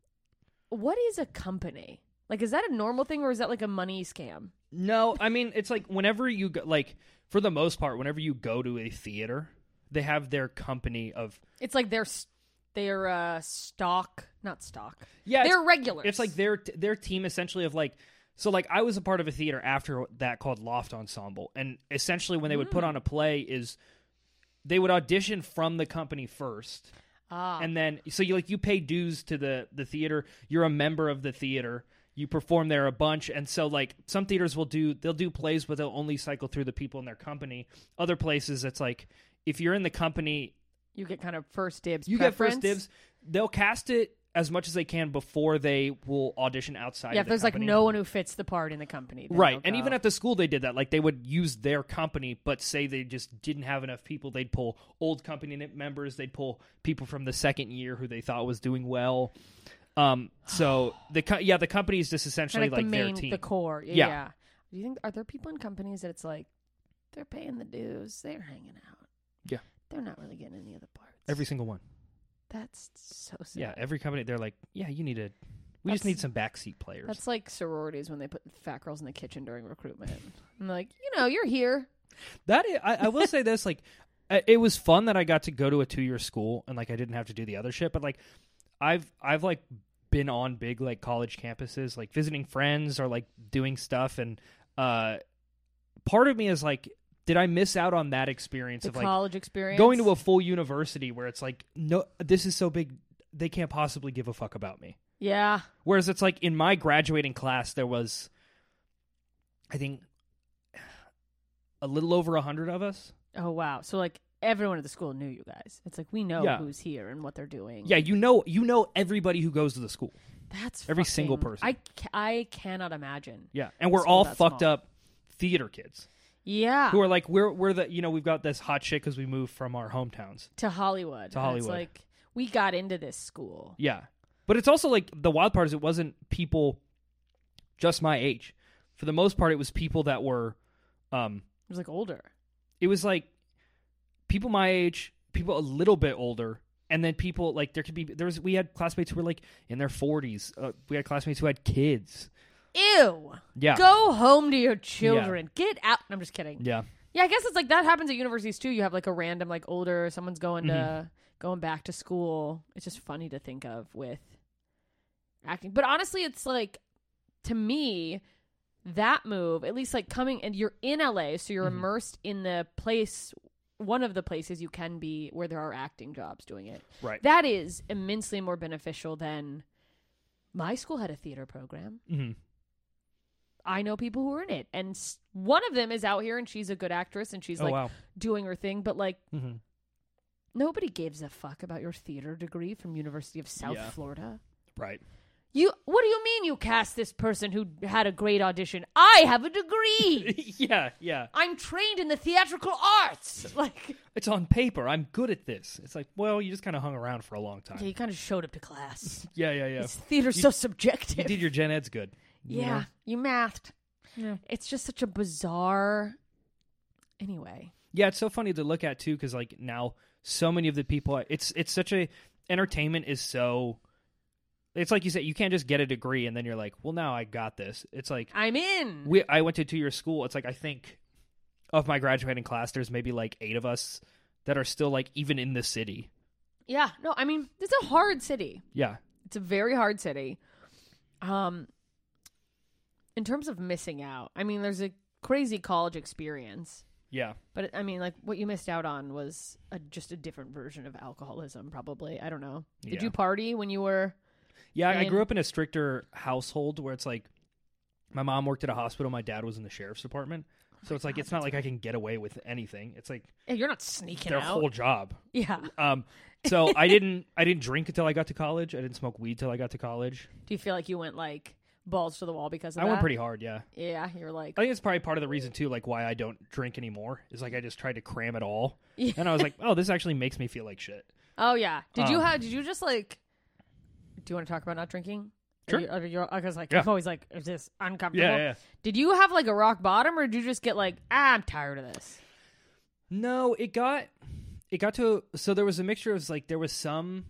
What is a company? Like, is that a normal thing, or is that like a money scam?
No, I mean, it's like whenever you go, like, for the most part, whenever you go to a theater, they have their company of.
It's like their s- their uh, stock, not stock.
Yeah,
They're
it's,
regulars.
It's like their their team essentially of like. So, like, I was a part of a theater after that called Loft Ensemble. And essentially when they would put on a play is they would audition from the company first.
ah.
And then, so you like you pay dues to the, the theater. You're a member of the theater. You perform there a bunch. And so, like, some theaters will do, they'll do plays, but they'll only cycle through the people in their company. Other places, it's like, if you're in the company,
You get kind of first dibs.
you
preference.
get first dibs. They'll cast it as much as they can before they will audition outside
Yeah,
of
if
the
there's
company.
like no one who fits the part in the company, then
Right,
they'll
and
go.
even at the school they did that. Like they would use their company, but say they just didn't have enough people, they'd pull old company members. They'd pull people from the second year who they thought was doing well. Um, so the co- yeah, the company is just essentially
Kinda like,
like
the
their
main,
team.
the core. Yeah,
Yeah.
yeah. Do you think are there people in companies that it's like they're paying the dues, they're hanging out,
Yeah.
they're not really getting any of the parts.
Every single one.
That's so sad.
Yeah, every company they're like, yeah, you need a. We just
That's-
need some backseat players.
That's like sororities when they put fat girls in the kitchen during recruitment. I'm like, you know, you're here.
That is, I, I will say this, like, uh, it was fun that I got to go to a two year school and like I didn't have to do the other shit. But like, I've I've like been on big like college campuses, like visiting friends or like doing stuff, and uh, part of me is like, did I miss out on that experience
The
of like
college experience.
going to a full university where it's like, no, this is so big. they can't possibly give a fuck about me.
Yeah.
Whereas it's like in my graduating class, there was, I think, a little over a hundred of us.
Oh, wow. So, like, everyone at the school knew you guys. It's like, we know
Yeah.
who's here and what they're doing.
Yeah, you know, you know everybody who goes to the school.
That's
every
fucking,
single person.
I, ca- I cannot imagine.
Yeah, and we're
school
all
that
fucked
small.
up theater kids
Yeah.
who are like, we're we're the you know we've got this hot shit because we moved from our hometowns.
To Hollywood.
To
And
Hollywood.
It's like, we got into this school.
Yeah, but it's also like the wild part is it wasn't people just my age. For the most part, it was people that were, um,
It was like older.
it was like people my age, people a little bit older, and then people like there could be there was we had classmates who were like in their forties. Uh, we had classmates who had kids.
Ew.
Yeah,
Go home to your children. Get out. I'm just kidding.
yeah,
Yeah, I guess it's like that happens at universities too. You have like a random like older someone's going to
Mm-hmm.
going back to school. It's just funny to think of with acting. But honestly, it's like to me that move, at least like coming and you're in L A, so you're
Mm-hmm.
immersed in the place one of the places you can be where there are acting jobs doing it.
right.
That is immensely more beneficial than my school had a theater program.
Mm-hmm.
I know people who are in it, and s- one of them is out here, and she's a good actress, and she's
Oh
like
wow.
doing her thing. But like,
Mm-hmm.
nobody gives a fuck about your theater degree from University of South
Yeah.
Florida.
Right.
You, what do you mean you cast this person who had a great audition? I have a degree.
yeah, yeah.
I'm trained in the theatrical arts. Like,
It's on paper. I'm good at this. It's like, well, you just kind of hung around for a long time.
yeah, you kind of showed up to class.
Yeah, yeah, yeah.
This theater's
You-
so subjective.
You did your gen eds good. you
yeah,
know?
you mathed.
Yeah.
It's just such a bizarre. Anyway.
Yeah, it's so funny to look at too, because like now, so many of the people, it's it's such a entertainment is so. It's like you said, you can't just get a degree and then you're like, well, now I got this. It's like
I'm in.
we. I went to a two year school. It's like I think of my graduating class, there's maybe like eight of us that are still like even in the city.
Yeah, no, I mean, it's a hard city.
Yeah,
It's a very hard city. Um, in terms of missing out, I mean, there's a crazy college experience,
yeah.
but I mean, like what you missed out on was a, just a different version of alcoholism. Probably, I don't know. Did
Yeah.
you party when you were?
Yeah, I
And-
grew up in a stricter household where it's like my mom worked at a hospital, my dad was in the sheriff's department. So it's like it's not like I can get away with anything. It's like
Hey, you're not sneaking
their
out.
whole job.
Yeah.
Um so I didn't I didn't drink until I got to college. I didn't smoke weed till I got to college.
Do you feel like you went like balls to the wall because of
I
that?
went pretty hard, yeah.
Yeah, you're like.
I think it's probably part of the reason too, like why I don't drink anymore. Is like I just tried to cram it all.
Yeah.
And I was like, oh, this actually makes me feel like shit.
Oh yeah. Did you
Um,
have? Did you just like? Do you want to talk about not drinking?
Sure.
Because like
Yeah.
I'm always like, is this uncomfortable?
Yeah, yeah.
Did you have like a rock bottom, or did you just get like, ah, I'm tired of this?
No, it got it got to so there was a mixture of like there was some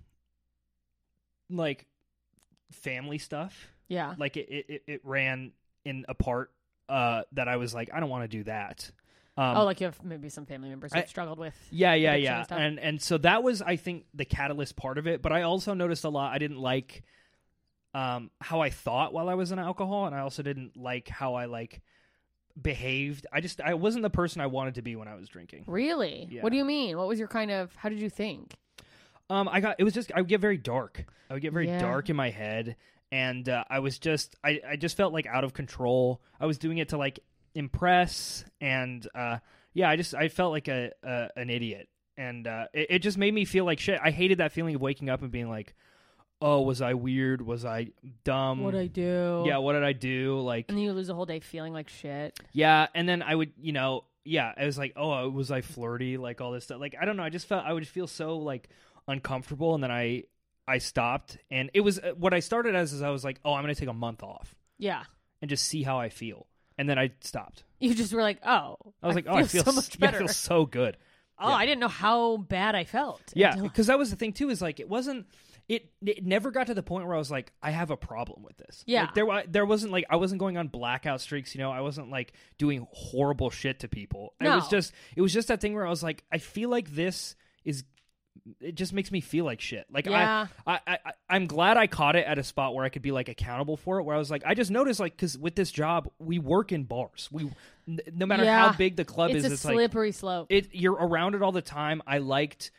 like family stuff.
Yeah.
Like it it, it ran in a part uh that I was like, I don't want to do that. Um,
oh, like you have maybe some family members who've
I-
struggled with.
yeah, yeah,
addiction
yeah.
and stuff.
And and so that was I think the catalyst part of it, but I also noticed a lot I didn't like um how I thought while I was on alcohol, and I also didn't like how I like behaved. I just I wasn't the person I wanted to be when I was drinking.
Really?
Yeah.
What do you mean? What was your kind of? How did you think?
Um, I got it was just I would get very dark. I would get very
Yeah.
dark in my head, and uh, I was just I, I just felt like out of control. I was doing it to like impress, and uh, yeah, I just I felt like a, a an idiot, and uh, it, it just made me feel like shit. I hated that feeling of waking up and being like, oh, was I weird? Was I dumb?
What I do?
Yeah, what did I do? Like,
And then you lose a whole day feeling like shit.
yeah, and then I would, you know, yeah, I was like, oh, was I flirty? Like all this stuff. Like I don't know. I just felt I would feel so like uncomfortable, and then I I stopped, and it was uh, what I started as is I was like, oh, I'm gonna take a month off
Yeah.
and just see how I feel, and then I stopped.
You just were like, oh.
I was like, oh, I feel
so
s-
much
yeah,
better.
I feel so good.
oh,
yeah.
I didn't know how bad I felt.
Yeah,
until-
because that was the thing too. Is like it wasn't. It it never got to the point where I was like, I have a problem with this.
Yeah.
like, there wa- there wasn't like I wasn't going on blackout streaks. You know, I wasn't like doing horrible shit to people. It was
No.
just it was just that thing where I was like, I feel like this is. It just makes me feel like shit. Like
Yeah.
I, I, I, I'm glad I caught it at a spot where I could be like accountable for it. Where I was like, I just noticed like because with this job we work in bars. We n- no matter
Yeah.
how big the club
it's
is,
a
it's like
slippery slope.
it you're around it all the time. I liked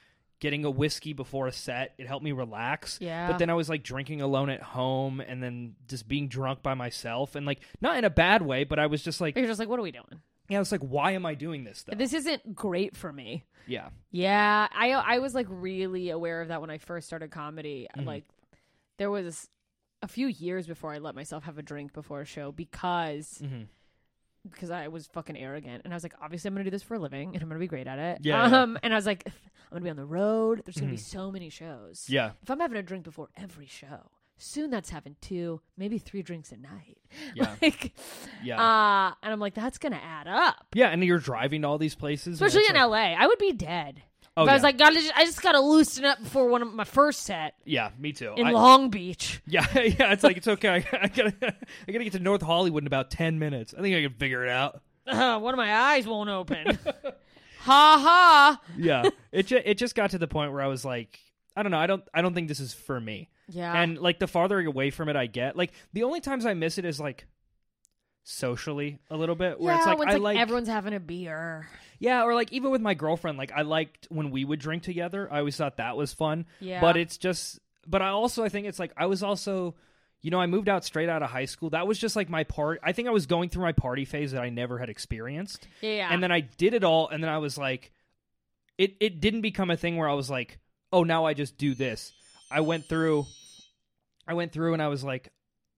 getting a whiskey before a set. It helped me relax.
Yeah.
But then I was like drinking alone at home and then just being drunk by myself and like not in a bad way, but I was just like,
You're just like, what are we doing?
yeah, I was like, why am I doing this though?
This isn't great for me.
Yeah.
Yeah, I I was like really aware of that when I first started comedy.
Mm-hmm.
Like there was a few years before I let myself have a drink before a show because
Mm-hmm.
because I was fucking arrogant and I was like, obviously I'm gonna do this for a living and I'm gonna be great at it.
Yeah, yeah.
Um, and I was like, I'm gonna be on the road. There's gonna be
Mhm.
so many shows.
Yeah.
If I'm having a drink before every show, soon that's having two, maybe three drinks a night.
Yeah.
like,
Yeah.
uh, and I'm like, that's gonna add up.
Yeah, and you're driving to all these places. and
Especially
it's
in
like-
L A. I would be dead.
Oh,
if I was
yeah.
like, God, I just, I just gotta loosen up before one of my first set
Yeah, me too.
in
I-
Long Beach.
Yeah, yeah, it's like, it's okay. I, I, gotta, I gotta get to North Hollywood in about ten minutes. I think I can figure it out.
Uh, one of my eyes won't open. ha ha.
Yeah, it ju- it just got to the point where I was like, I don't know, I don't I don't think this is for me.
Yeah.
And like the farther away from it I get, like the only times I miss it is like socially a little bit, where
yeah,
it's like
when
I
like,
like
everyone's having a beer.
yeah, or like even with my girlfriend, like I liked when we would drink together. I always thought that was fun.
Yeah.
But it's just, but I also I think it's like I was also. You know, I moved out straight out of high school. That was just like my part. I think I was going through my party phase that I never had experienced.
Yeah.
And then I did it all, and then I was like, it, it didn't become a thing where I was like, oh, now I just do this. I went through, I went through and I was like,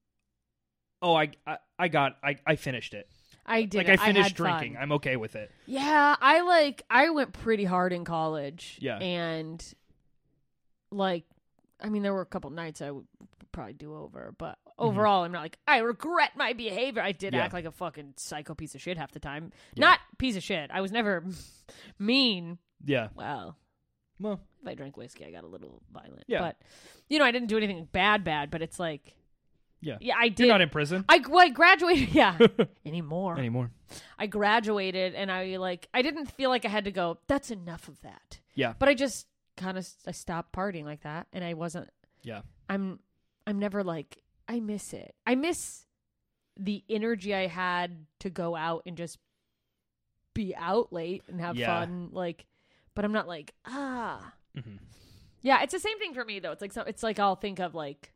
oh, I, I, I got, I, I finished it.
I did.
Like
it.
I finished
had
drinking.
fun.
I'm okay with it.
Yeah, I like I went pretty hard in college.
Yeah.
And like I mean there were a couple nights I would probably do over, but overall I'm not like I regret my behavior. I did
Yeah.
act like a fucking psycho piece of shit half the time.
Yeah.
Not piece of shit. I was never mean.
Yeah.
Well,
Well,
if I drank whiskey I got a little violent.
Yeah.
But you know, I didn't do anything bad bad, but it's like
yeah.
yeah, I did.
You're not in prison
I, well, I graduated, yeah, anymore.
anymore.
I graduated and I like I didn't feel like I had to go, that's enough of that.
Yeah.
But I just kind of I stopped partying like that and I wasn't
Yeah.
I'm I'm never like I miss it. I miss the energy I had to go out and just be out late and have
Yeah.
fun like but I'm not like ah.
Mhm.
Yeah, it's the same thing for me though. It's like so, it's like I'll think of like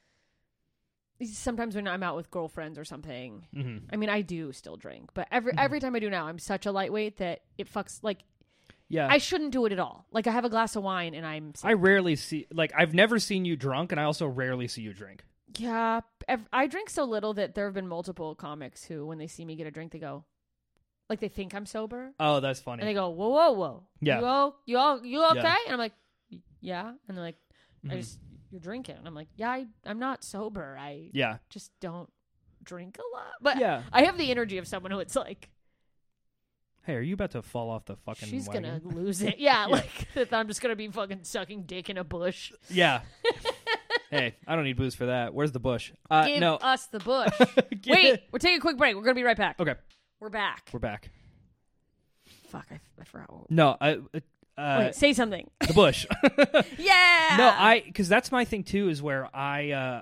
sometimes when I'm out with girlfriends or something.
Mhm.
I mean, I do still drink, but every every time I do now, I'm such a lightweight that it fucks. Like,
Yeah.
I shouldn't do it at all. Like, I have a glass of wine and I'm.
I rarely see, like, I've never seen you drunk, and I also rarely see you drink.
Yeah, ev- I drink so little that there have been multiple comics who, when they see me get a drink, they go, like, they think I'm sober,
Oh, that's funny.
and they go, "Whoa, whoa, whoa,
Yeah.
you all, you all, you okay?"
Yeah.
And I'm like, "Yeah," and they're like, "I
Mhm.
just, you're drinking," and I'm like, "Yeah, I, I'm not sober. I
Yeah.
just don't drink a lot, but
Yeah.
I have the energy of someone who it's like."
Hey, are you about to fall off the fucking
She's
wagon?
gonna lose it. Yeah,
Yeah.
like that I'm just gonna be fucking sucking dick in a bush.
Yeah. Hey, I don't need booze for that. Where's the bush? Uh,
Give
no.
us the bush.
Give
Wait,
it-
we're taking a quick break. We're gonna be right back.
Okay,
We're back.
we're back.
Fuck, I, I forgot. What...
No, I. Uh,
Wait, say something.
the bush.
Yeah.
No, I because that's my thing too. Is where I, uh,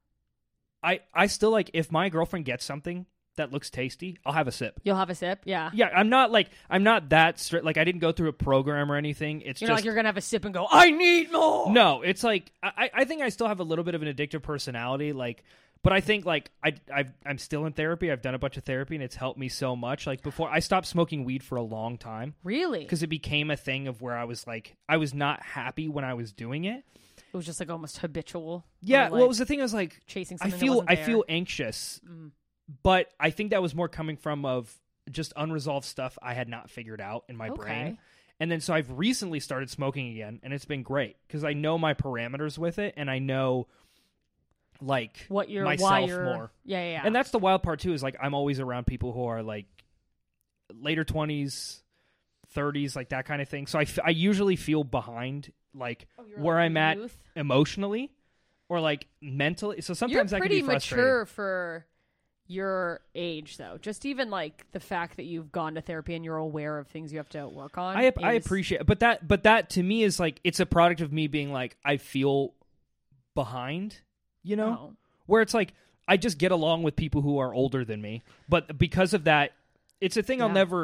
I, I still like if my girlfriend gets something that looks tasty, I'll have a sip.
You'll have a sip. Yeah.
Yeah, I'm not like I'm not that strict. Like I didn't go through a program or anything. It's
You're not
just
like you're gonna have a sip and go, I need more.
no. It's like I, I think I still have a little bit of an addictive personality. Like, but I think like I I've, I'm still in therapy. I've done a bunch of therapy and it's helped me so much. Like before, I stopped smoking weed for a long time
Really?
because it became a thing of where I was like I was not happy when I was doing it.
It was just like almost habitual.
Yeah,
or,
well, it
like,
was the thing. I was like,
chasing
I
something. that
feel
wasn't
I
there.
feel anxious,
Mm.
but I think that was more coming from of just unresolved stuff I had not figured out in my
Okay.
brain. And then so I've recently started smoking again, and it's been great because I know my parameters with it, and I know like
what you're
myself
why you're,
more.
Yeah, yeah, yeah.
And that's the wild part too. Is like I'm always around people who are like later twenties, thirties, like that kind of thing. So I, f- I usually feel behind like
Oh, you're
where
like
I'm at
youth?
emotionally or like mentally. So
You're
sometimes that can
pretty
be frustrating.
mature for your age, though. Just even like the fact that you've gone to therapy and you're aware of things you have to work on.
I I
is-
appreciate, but that but that to me is like it's a product of me being like I feel behind, you know,
Oh.
where it's like I just get along with people who are older than me, but because of that, it's a thing I'll
Yeah.
never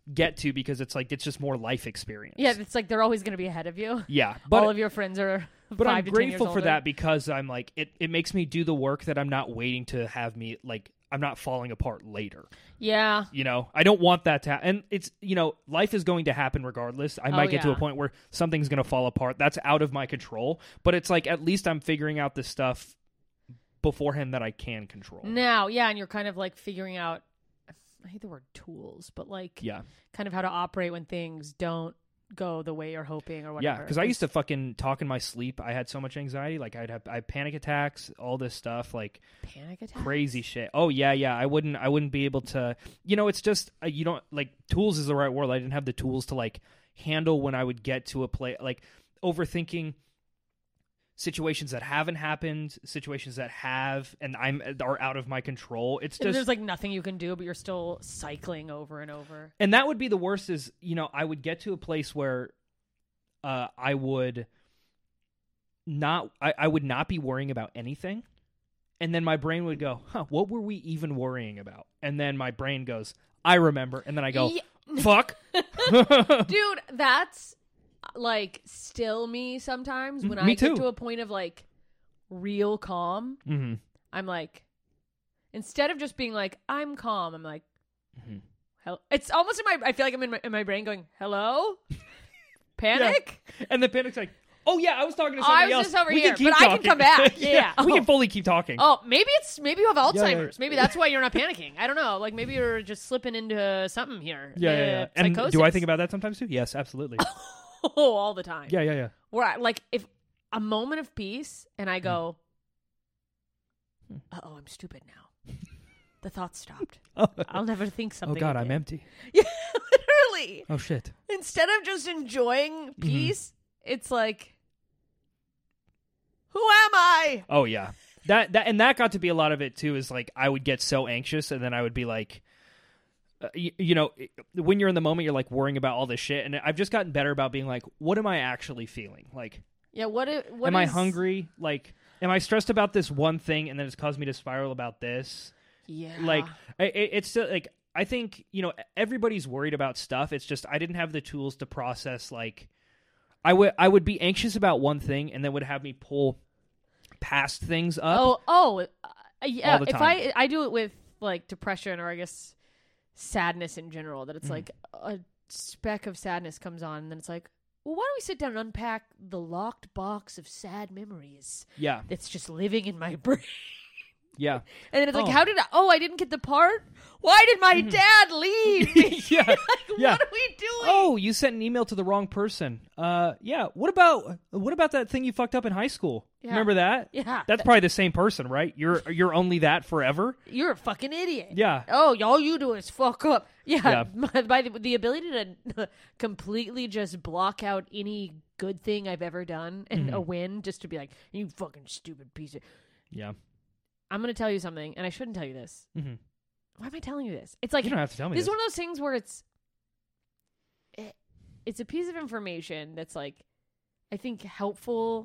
get to because it's like it's just more life experience.
Yeah, it's like they're always going to be ahead of you.
Yeah, but
all of your friends are.
But
five
I'm
to
grateful
ten years
for
older.
that because I'm like it. It makes me do the work that I'm not waiting to have me like. I'm not falling apart later.
Yeah.
You know, I don't want that to happen. And it's, you know, life is going to happen regardless. I
Oh,
might get to
yeah.
a point where something's going to fall apart. That's out of my control. But it's like, at least I'm figuring out the stuff beforehand that I can control.
Now, yeah, and you're kind of like figuring out, I hate the word tools, but like
Yeah.
kind of how to operate when things don't go the way you're hoping or whatever.
Yeah, because I used to fucking talk in my sleep. I had so much anxiety. Like, I'd have I had panic attacks, all this stuff. Like,
Panic attacks?
crazy shit. Oh yeah, yeah. I wouldn't. I wouldn't be able to. You know, it's just uh, you don't like tools is the right word. I didn't have the tools to like handle when I would get to a place like overthinking situations that haven't happened, situations that have, and I'm are out of my control. It's
And
just
there's like nothing you can do, but you're still cycling over and over.
and that would be the worst. Is you know I would get to a place where uh, I would not. I, I would not be worrying about anything. And then my brain would go, huh, what were we even worrying about? And then my brain goes, I remember. And then I go,
Yeah.
fuck.
Dude, that's like still me sometimes when
Mm, me
I get
too.
to a point of like real calm.
Mm-hmm.
I'm like, instead of just being like, I'm calm, I'm like,
Mm-hmm.
hell. It's almost in my, I feel like I'm in my, in my brain going, hello? Panic?
And the panic's like, oh, yeah, I was talking to
Oh,
somebody
I was
else.
just over
we
here,
can keep
but I can
talking.
come back. Yeah.
We
Oh.
can fully keep talking.
Oh, maybe it's, maybe you have
Yeah, yeah,
Alzheimer's.
yeah.
Maybe that's why you're not panicking. I don't know. Like maybe you're just slipping into something here.
yeah, yeah,
Uh,
yeah. And
psychosis.
do I think about that sometimes too? Yes, absolutely.
Oh, all the time.
yeah, yeah, yeah.
Where I, like if a moment of peace and I go,
Hmm.
uh-oh, I'm stupid now. The thought stopped.
Oh,
I'll never think
oh
something
God, I'm
again.
empty.
Yeah, literally.
Oh, shit.
Instead of just enjoying
Mm-hmm.
peace, it's like, who am I?
Oh, yeah. That that And that got to be a lot of it, too, is like I would get so anxious and then I would be like, uh, you, you know, when you're in the moment, you're like worrying about all this shit. And I've just gotten better about being like, what am I actually feeling? Like,
Yeah, what, i- what
am I
is-
hungry? Like, am I stressed about this one thing and then it's caused me to spiral about this?
Yeah.
Like, I- it, it's still, like, I think, you know, everybody's worried about stuff. It's just I didn't have the tools to process, like, I would I would be anxious about one thing and then would have me pull past things up.
Oh, oh, uh, yeah.
all the
If
time.
I I do it with like depression or I guess sadness in general, that it's
Mm-hmm.
like a speck of sadness comes on, and then it's like, well, why don't we sit down and unpack the locked box of sad memories
Yeah,
that's just living in my brain?
yeah.
And then it's like,
Oh.
how did I? Oh, I didn't get the part. Why did my dad leave me?
Yeah,
like,
yeah.
what are we doing?
Oh, you sent an email to the wrong person. Uh, yeah. What about what about that thing you fucked up in high school?
Yeah.
Remember that?
Yeah.
That's probably the same person, right? You're you're only that forever.
You're a fucking idiot.
Yeah.
Oh, all you do is fuck up. Yeah.
Yeah.
By the, the ability to completely just block out any good thing I've ever done and
Mm-hmm.
a win, just to be like, you fucking stupid piece of.
Yeah.
I'm going to tell you something, and I shouldn't tell you this.
Mm-hmm.
Why am I telling you this? It's like,
You don't have to tell me
this is
this.
one of those things where it's. It, it's a piece of information that's like, I think helpful.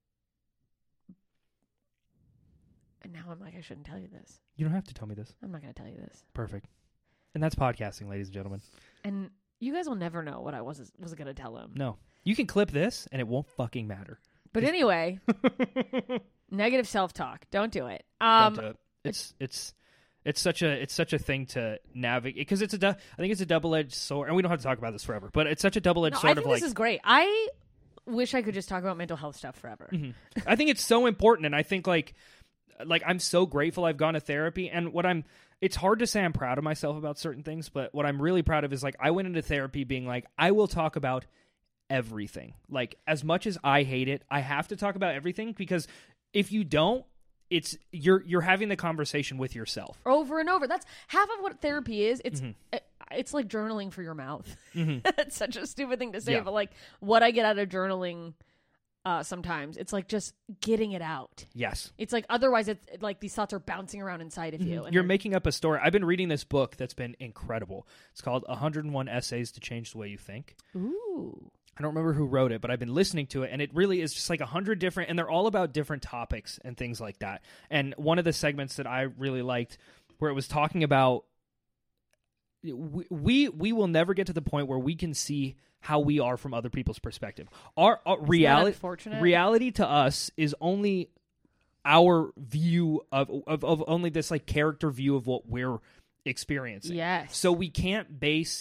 And now I'm like, I shouldn't tell you this.
You don't have to tell me this.
I'm not going to tell you this.
Perfect. And that's podcasting, ladies and gentlemen.
And you guys will never know what I was was going to tell him.
No. You can clip this and it won't fucking matter.
But anyway, negative self-talk. Don't do it. Um,
Don't do it. It's it's it's such a it's such a thing to navigate because it's a du- I think it's a double-edged sword, and we don't have to talk about this forever. But it's such a double-edged
no,
sword
I think
of like
this is great. I wish I could just talk about mental health stuff forever.
Mhm. I think it's so important, and I think like like I'm so grateful I've gone to therapy, and what I'm it's hard to say I'm proud of myself about certain things, but what I'm really proud of is like I went into therapy being like I will talk about everything. Like as much as I hate it, I have to talk about everything because if you don't, it's you're you're having the conversation with yourself.
Over and over. That's half of what therapy is. It's
Mm-hmm.
it, it's like journaling for your mouth.
Mhm.
It's such a stupid thing to say,
Yeah.
but like what I get out of journaling uh, sometimes, it's like just getting it out.
Yes.
It's like otherwise, it's like these thoughts are bouncing around inside of you. and
You're
they're-
making up a story. I've been reading this book that's been incredible. It's called one hundred and one Essays to Change the Way You Think.
Ooh.
I don't remember who wrote it, but I've been listening to it, and it really is just like a hundred different, and they're all about different topics and things like that. And one of the segments that I really liked, where it was talking about we, we we will never get to the point where we can see how we are from other people's perspective. Our, our reality
unfortunate?
reality to us is only our view of, of of only this like character view of what we're experiencing.
Yes.
So we can't base.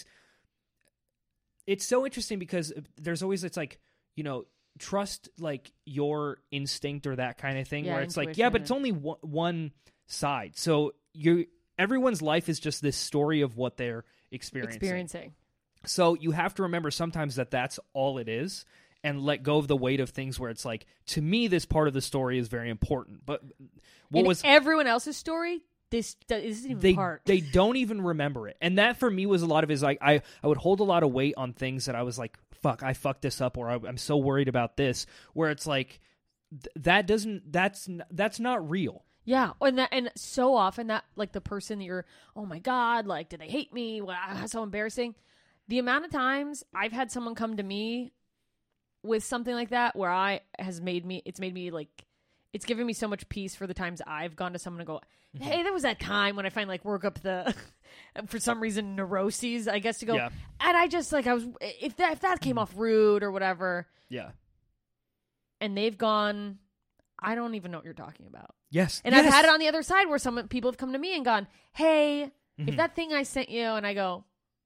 It's so interesting because there's always it's like, you know, trust like your instinct or that kind of thing,
Yeah,
where it's like, yeah, but it's
intuition.
only one, one side. So you everyone's life is just this story of what they're experiencing.
Experiencing.
So you have to remember sometimes that that's all it is, and let go of the weight of things where it's like, to me, this part of the story is very important. But what
In
was
everyone else's story, this, this isn't even
they
part.
they don't even remember it, and that for me was a lot of is like I I would hold a lot of weight on things that I was like, fuck, I fucked this up, or I, I'm so worried about this, where it's like th- that doesn't that's n- that's not real.
Yeah, and that, and so often that like the person that you're, oh my god, like did they hate me? Wow, that's so embarrassing. The amount of times I've had someone come to me with something like that, where I has made me, it's made me like, it's given me so much peace for the times I've gone to someone and go, hey, there was that time when I finally like work up the, for some reason neuroses, I guess to go,
Yeah.
and I just like I was if that if that came off rude or whatever,
Yeah.
and they've gone, I don't even know what you're talking about.
Yes.
And
yes.
I've had it on the other side where some people have come to me and gone, hey,
Mhm.
if that thing I sent you, and I go,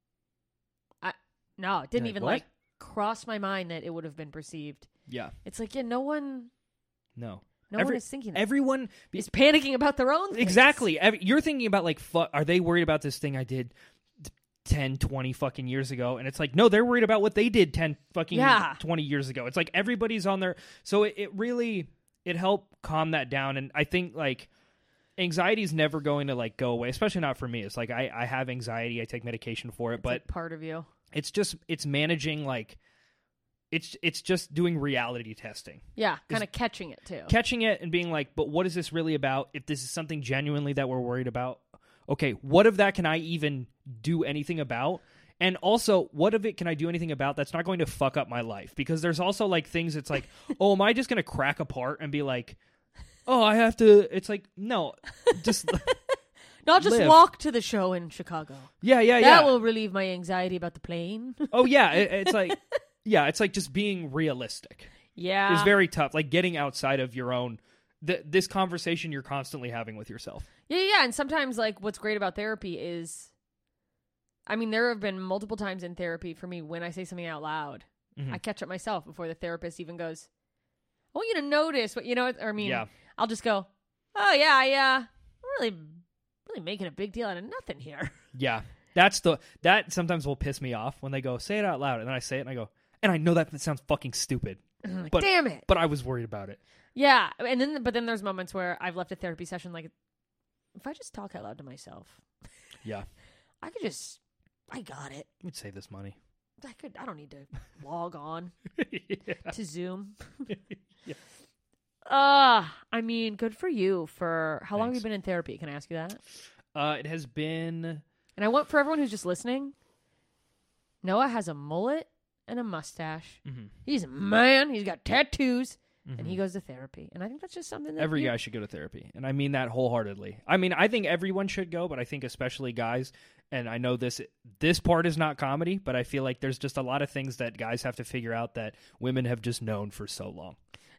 I no, it didn't
Like,
even
what?
like cross my mind that it would have been perceived.
Yeah.
It's like, yeah, no one,
No.
no
Every-
one is thinking that.
Everyone
is panicking about their own things.
Exactly. Every, you're thinking about like, fu- are they worried about this thing I did ten, twenty fucking years ago? And it's like, no, they're worried about what they did ten fucking
Yeah.
twenty years ago. It's like everybody's on their, so it, it really, it helped calm that down. And I think like anxiety is never going to like go away, especially not for me. It's like, I, I have anxiety. I take medication for it,
It's
but
like part of you.
it's just, it's managing like, it's, it's just doing reality testing.
Yeah, kind of catching it too.
Catching it and being like, but what is this really about? If this is something genuinely that we're worried about, okay, what of that can I even do anything about? And also, what of it can I do anything about that's not going to fuck up my life? Because there's also like things it's like, oh, am I just going to crack apart and be like, oh, I have to, it's like, no, just,
No, I'll just
live.
walk to the show in Chicago.
yeah, yeah,
That
yeah.
will relieve my anxiety about the plane.
Oh, yeah, it, it's like, yeah, it's like just being realistic.
Yeah.
It's very tough, like getting outside of your own, th- this conversation you're constantly having with yourself.
Yeah, yeah, and sometimes like what's great about therapy is, I mean, there have been multiple times in therapy for me when I say something out loud,
Mhm.
I catch up myself before the therapist even goes, I want you to notice what, you know, or I mean,
Yeah.
I'll just go, oh yeah, I, uh, I'm really, really making a big deal out of nothing here.
Yeah, that's the that sometimes will piss me off when they go say it out loud, and then I say it and I go, and I know that that sounds fucking stupid,
I'm like,
but
damn it.
but I was worried about it.
Yeah, and then but then there's moments where I've left a therapy session like, if I just talk out loud to myself,
Yeah,
I could just, I got it.
you'd save this money.
I could. I don't need to log on
Yeah.
to Zoom.
Yeah.
Uh, I mean, good for you. For how long have you
Thanks.
been in therapy? Can I ask you that?
Uh, it has been
And I want for everyone who's just listening, Noah has a mullet and a mustache.
Mhm.
He's a man. He's got tattoos, and
Mhm.
he goes to therapy. And I think that's just something that
every
you-
guy should go to therapy, and I mean that wholeheartedly. I mean, I think everyone should go, but I think especially guys. And I know this this part is not comedy, but I feel like there's just a lot of things that guys have to figure out that women have just known for so long.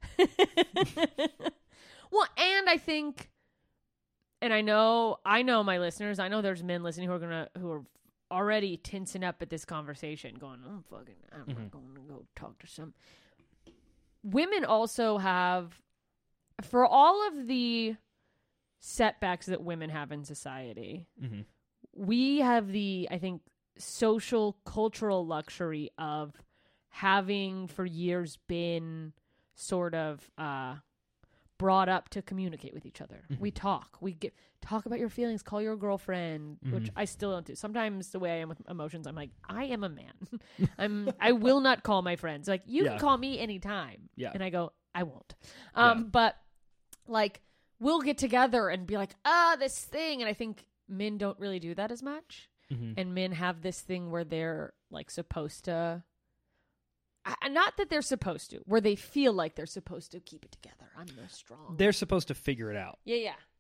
Well, and I think, and I know, I know my listeners. I know there's men listening who are gonna who are already tensing up at this conversation, going, "I'm fucking, I'm
Mhm.
not going to go talk to some." Women also have, for all of the setbacks that women have in society,
Mm-hmm.
we have the, I think, social cultural luxury of having for years been sort of uh, brought up to communicate with each other.
Mhm.
We talk. We get talk about your feelings. Call your girlfriend, which
Mhm.
I still don't do. Sometimes the way I am with emotions, I'm like, I am a man. I'm. I will not call my friends. Like you
Yeah.
can call me anytime.
Yeah.
And I go, I won't. Um,
Yeah.
But like we'll get together and be like, ah, this thing. And I think men don't really do that as much.
Mm-hmm.
And men have this thing where they're like supposed to, I, not that they're supposed to, where they feel like they're supposed to keep it together. I'm the strong.
They're supposed to figure it out.
yeah, yeah.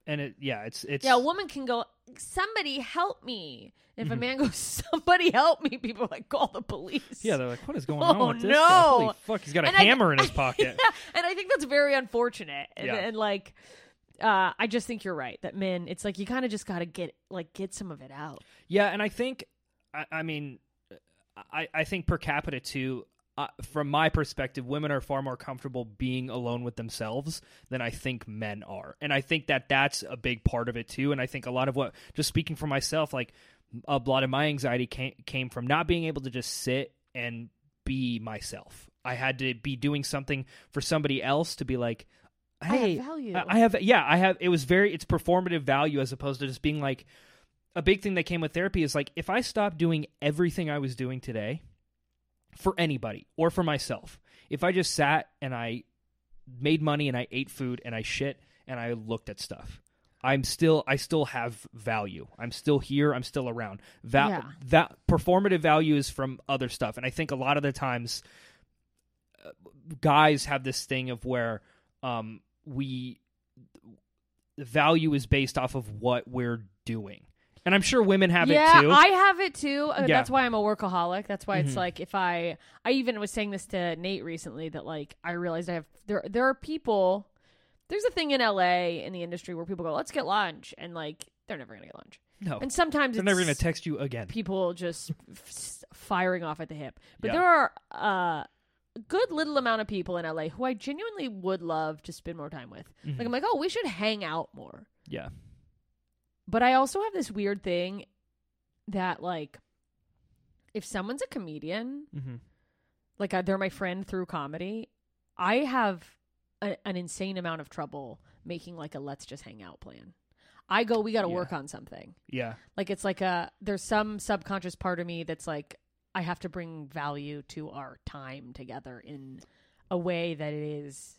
And it, yeah, it's it's
Yeah, a woman can go, somebody help me. If
Mm-hmm.
a man goes, somebody help me, people are like, call the police.
yeah. They're like, what is going
Oh,
on with this
no.
guy? Holy fuck, he's got a
And I-
hammer in his pocket.
Yeah, and I think that's very unfortunate. And,
Yeah.
and like, uh, I just think you're right that men, it's like you kind of just got to get like get some of it out.
Yeah, and I think, I, I mean, I, I think per capita too, uh, from my perspective, women are far more comfortable being alone with themselves than I think men are. And I think that that's a big part of it too. And I think a lot of what, just speaking for myself, like a lot of my anxiety came, came from not being able to just sit and be myself. I had to be doing something for somebody else to be like, hey,
I have value.
I I have, yeah, I have, it was very, it's performative value as opposed to just being like, a big thing that came with therapy is like, if I stopped doing everything I was doing today for anybody or for myself, if I just sat and I made money and I ate food and I shit and I looked at stuff, I'm still, I still have value. I'm still here. I'm still around. Val-
Yeah.
That performative value is from other stuff. And I think a lot of the times uh, guys have this thing of where um, we, the value is based off of what we're doing. And I'm sure women have
yeah,
it too.
I have it too. Uh,
Yeah.
That's why I'm a workaholic. That's why it's
Mhm.
like if I, I even was saying this to Nate recently that like I realized I have there there are people. There's a thing in L A in the industry where people go, let's get lunch, and like they're never gonna get lunch.
no,
And sometimes
they're
it's
never going to text you again.
people just f- firing off at the hip. But
Yeah.
there are uh, a good little amount of people in L A who I genuinely would love to spend more time with.
Mhm.
Like I'm like, oh, we should hang out more.
Yeah.
But I also have this weird thing that, like, if someone's a comedian,
Mm-hmm.
like uh, they're my friend through comedy, I have a, an insane amount of trouble making, like, a let's just hang out plan. I go, we got to
Yeah.
work on something.
Yeah.
Like, it's like a, there's some subconscious part of me that's like, I have to bring value to our time together in a way that it is,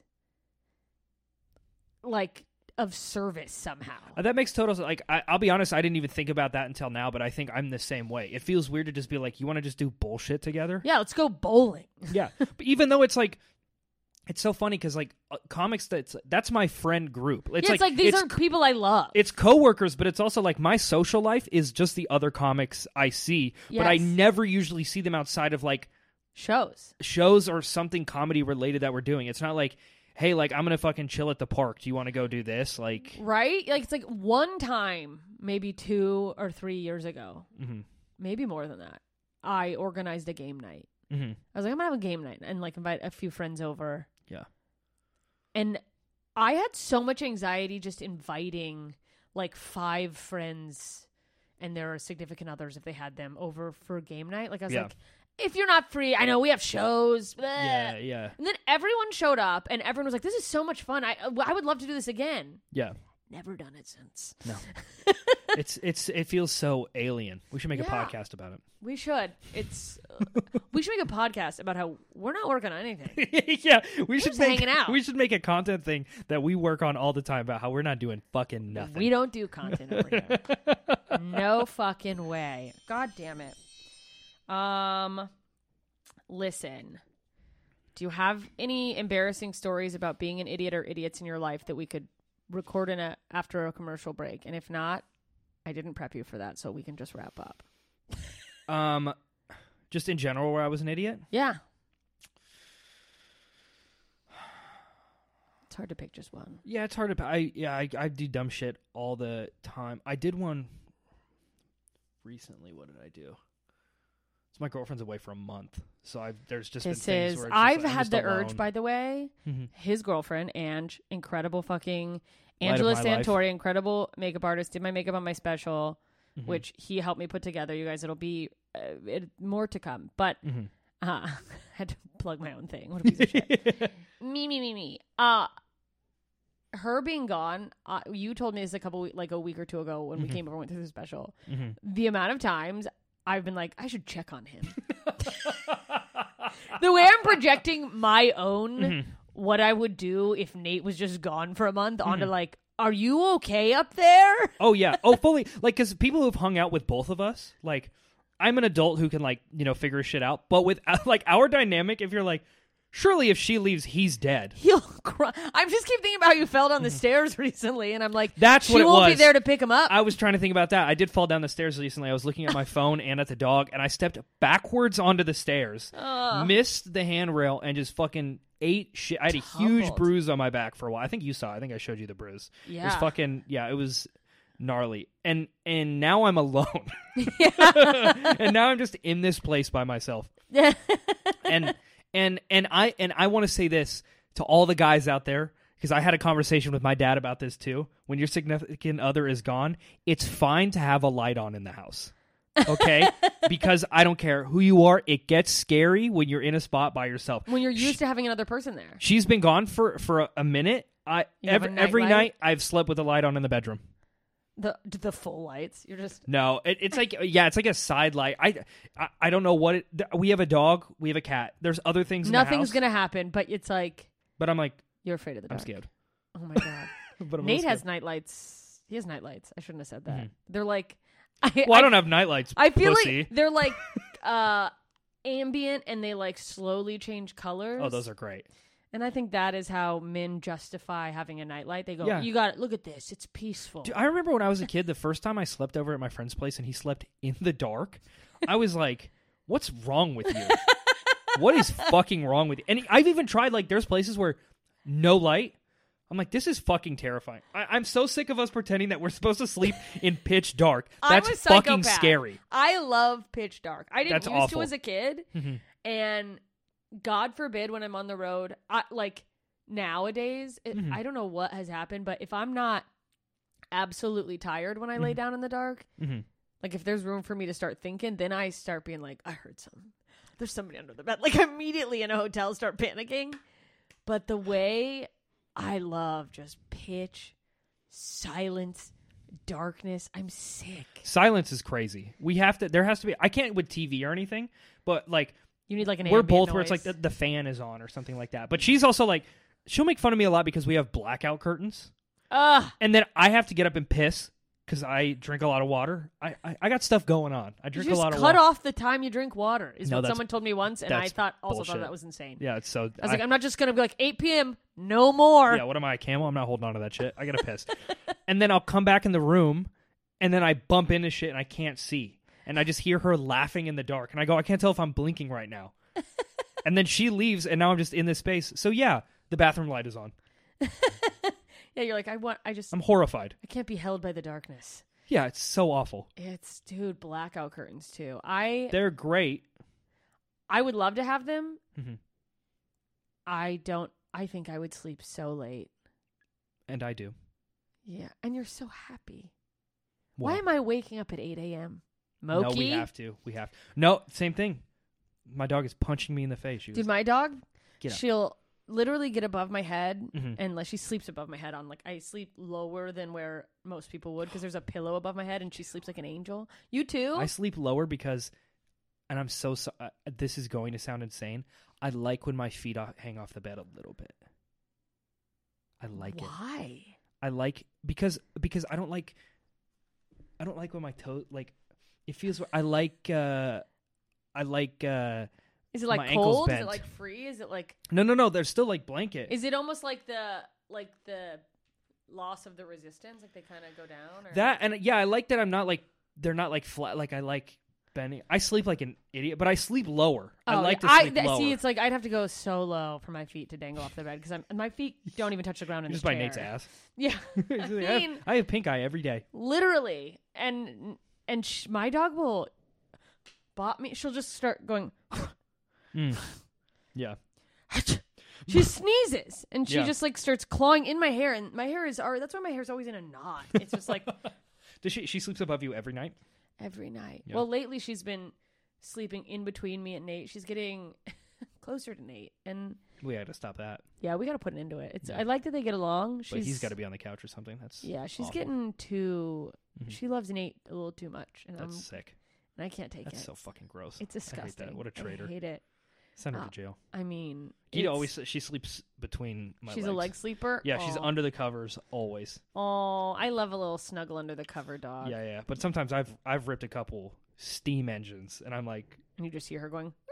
like, of service somehow.
Uh, That makes total like I, I'll be honest, I didn't even think about that until now, but I think I'm the same way. It feels weird to just be like, you want to just do bullshit together?
Yeah, let's go bowling.
Yeah. But even though it's like, it's so funny because like uh, comics, that's that's my friend group. It's
yeah,
like,
it's like these
it's,
are people I love.
it's coworkers, but it's also like my social life is just the other comics I see, but I
Yes.
never usually see them outside of like
Shows.
shows or something comedy related that we're doing. It's not like, hey, like I'm gonna fucking chill at the park. Do you want to go do this? Like,
Right? Like, it's like one time, maybe two or three years ago,
mhm,
maybe more than that, I organized a game night.
mhm.
I was like, I'm gonna have a game night and like invite a few friends over.
Yeah.
And I had so much anxiety just inviting like five friends and their significant others, if they had them, over for game night. Like, I was
Yeah.
like, if you're not free, I know we have shows. Blah.
Yeah, yeah,
And then everyone showed up and everyone was like, this is so much fun. I I would love to do this again.
yeah.
Never done it since.
No. it's it's it feels so alien. We should make a
Yeah.
podcast about
We should. It's uh, we should make a podcast about how we're not working on anything.
it. Yeah, we should
just
make
hanging out.
we should make a content thing that we work on all the time about how we're not doing fucking nothing.
We don't do content over here. No fucking way. God damn it. Um, listen. Do you have any embarrassing stories about being an idiot or idiots in your life that we could record in a after a commercial break? And if not, I didn't prep you for that, so we can just wrap up.
Um, just in general, where I was an idiot.
Yeah. It's hard to pick just one.
Yeah, it's hard to. I yeah, I I do dumb shit all the time. I did one recently. What did I do? So my girlfriend's away for a month, so I've there's just
This
been things
is.
where it's just,
I've
I'm
had
just
the
alone.
urge, by the way.
Mhm.
His girlfriend, Ange, incredible fucking
Light of
Angela
my life.
Santori, incredible makeup artist, did my makeup on my special,
Mhm.
which he helped me put together. You guys, it'll be uh, it, more to come. But
Mhm.
uh, I had to plug my own thing. What a piece of shit. Me, me, me, me. Uh, her being gone, uh, you told me this a couple, we- like a week or two ago when we
Mhm.
came over and went through the special.
Mhm.
The amount of times I've been like, I should check on him. The way I'm projecting my own,
Mhm.
what I would do if Nate was just gone for a month, onto
Mhm.
like, are you okay up there?
Oh yeah. Oh, fully. Like, because people who've hung out with both of us, like, I'm an adult who can like you know figure shit out. But with like our dynamic, if you're like, surely if she leaves, he's dead.
He'll cry. I just keep thinking about how you fell down the stairs recently, and I'm like,
That's
she
what it
won't
was.
be there to pick him up.
I was trying to think about that. I did fall down the stairs recently. I was looking at my phone and at the dog, and I stepped backwards onto the stairs,
Ugh.
missed the handrail, and just fucking ate shit. I had a huge
Tumbled.
bruise on my back for a while. I think you saw. I think I showed you the bruise. It was
Yeah.
fucking yeah. It was gnarly, and and now I'm alone, and now I'm just in this place by myself, and and and I and I want to say this to all the guys out there. Because I had a conversation with my dad about this too. When your significant other is gone, it's fine to have a light on in the house. Okay? Because I don't care who you are. It gets scary when you're in a spot by yourself.
when you're used to having another person there.
She's been gone for, for a, a minute. I
You have
every,
a night
every
light?
night I've slept with a light on in the bedroom.
The the full lights. You're just
No, it, it's like yeah, it's like a side light. I, I I don't know what it. We have a dog. We have a cat. There's other things. in the
nothing's
house,
gonna happen, but it's like
But I'm like
you're afraid of the
I'm
dark.
scared.
Oh my god.
But I'm
Nate
not
has
scared.
night lights. He has night lights. I shouldn't have said that.
Mhm.
They're like I,
Well, I, don't have night lights.
I feel
pussy.
like they're like uh ambient and they like slowly change colors.
Oh, those are great.
And I think that is how men justify having a nightlight. They go,
Yeah.
"You got it. Look at this. It's peaceful."
Dude, I remember when I was a kid, the first time I slept over at my friend's place and he slept in the dark, I was like, what's wrong with you? What is fucking wrong with you? And I've even tried, like, there's places where no light. I'm like, this is fucking terrifying. I- I'm so sick of us pretending that we're supposed to sleep in pitch dark. That's
I'm a
fucking
psychopath.
scary.
I love pitch dark. I didn't
That's
used
awful.
to as a kid,
Mhm.
and God forbid when I'm on the road, I like nowadays. It,
Mhm.
I don't know what has happened, but if I'm not absolutely tired when I lay
Mhm.
down in the dark,
Mhm.
like if there's room for me to start thinking, then I start being like, I heard some. There's somebody under the bed. Like immediately in a hotel, start panicking. But the way I love just pitch, silence, darkness. I'm sick.
Silence is crazy. We have to, there has to be, I can't with T V or anything, but like,
You need like an
we're
ambient
both where it's like
noise.
the, the fan is on or something like that. But she's also like, she'll make fun of me a lot because we have blackout curtains.
Ugh.
And then I have to get up and piss because I drink a lot of water. I, I, I got stuff going on. I
You
drink a
just
lot of
cut
water.
off the time you drink water is
No,
what
that's-
someone told me once, and I
that's
thought also
bullshit.
thought that was insane.
Yeah, it's so.
I was like, I'm not just gonna be like eight p.m. no more.
Yeah, what am I, a camel? I'm not holding on to that shit. I gotta piss. And then I'll come back in the room, and then I bump into shit, and I can't see. And I just hear her laughing in the dark. And I go, I can't tell if I'm blinking right now. And then she leaves, and now I'm just in this space. So yeah, the bathroom light is on.
Yeah, you're like, I want, I just,
I'm horrified.
I can't be held by the darkness.
Yeah, it's so awful.
It's dude, blackout curtains too. I,
They're great.
I would love to have them.
Mhm.
I don't. I think I would sleep so late.
And I do.
Yeah, and you're so happy.
Well,
Why am I waking up at eight a.m.? Moki?
No, we have to. We have. No, same thing. My dog is punching me in the face. She
Dude,
was,
my dog,
Get up.
she'll literally get above my head,
Mhm.
and like she sleeps above my head on like I sleep lower than where most people would because there's a pillow above my head, and she sleeps like an angel. You too?
I sleep lower because, and I'm so, so uh, this is going to sound insane. I like when my feet off, hang off the bed a little bit. I like it.
Why?
I like because because I don't like I don't like when my toe like it feels. I like uh I like uh
Is it like
my ankle's
cold? Is
bent.
it like free? Is it like?
no no no. There's still like blanket.
Is it almost like the like the loss of the resistance? Like they kind of go down. Or?
That and yeah, I like that. I'm not like they're not like flat. Like I like bending. I sleep like an idiot, but I sleep lower. I
Oh,
like
yeah.
to sleep
th-
lower.
See, it's like I'd have to go so low for my feet to dangle off the bed because I'm my feet don't even touch the ground in
just
the
by
chair.
Nate's ass.
Yeah,
I,
I
have,
mean,
I have pink eye every day.
literally, and and sh- my dog will bop me. She'll just start going.
Mm. Yeah.
She sneezes and she
Yeah.
just like starts clawing in my hair, and my hair is already, that's why my hair is always in a knot. It's just like
Does she? She sleeps above you every night.
every night.
Yeah.
Well, lately she's been sleeping in between me and Nate. She's getting closer to Nate, and
We had to stop that.
yeah, we got to put an end to it. It's
Yeah.
I like that they get along. She's
But he's got to be on the couch or something. That's
yeah, she's
awful.
getting too.
Mhm.
She loves Nate a little too much, and
That's
I'm
sick.
and I can't take
That's
it.
so fucking gross.
It's
I hate
disgusting.
that. What a traitor.
I hate it.
Send her
Uh,
to jail.
I mean,
Gita
it's-
always she sleeps between my
she's
legs.
a leg sleeper.
Yeah, she's
Aw.
under the covers always.
Oh, I love a little snuggle under the cover dog.
Yeah, yeah. But sometimes I've I've ripped a couple steam engines, and I'm like,
And you just hear her going.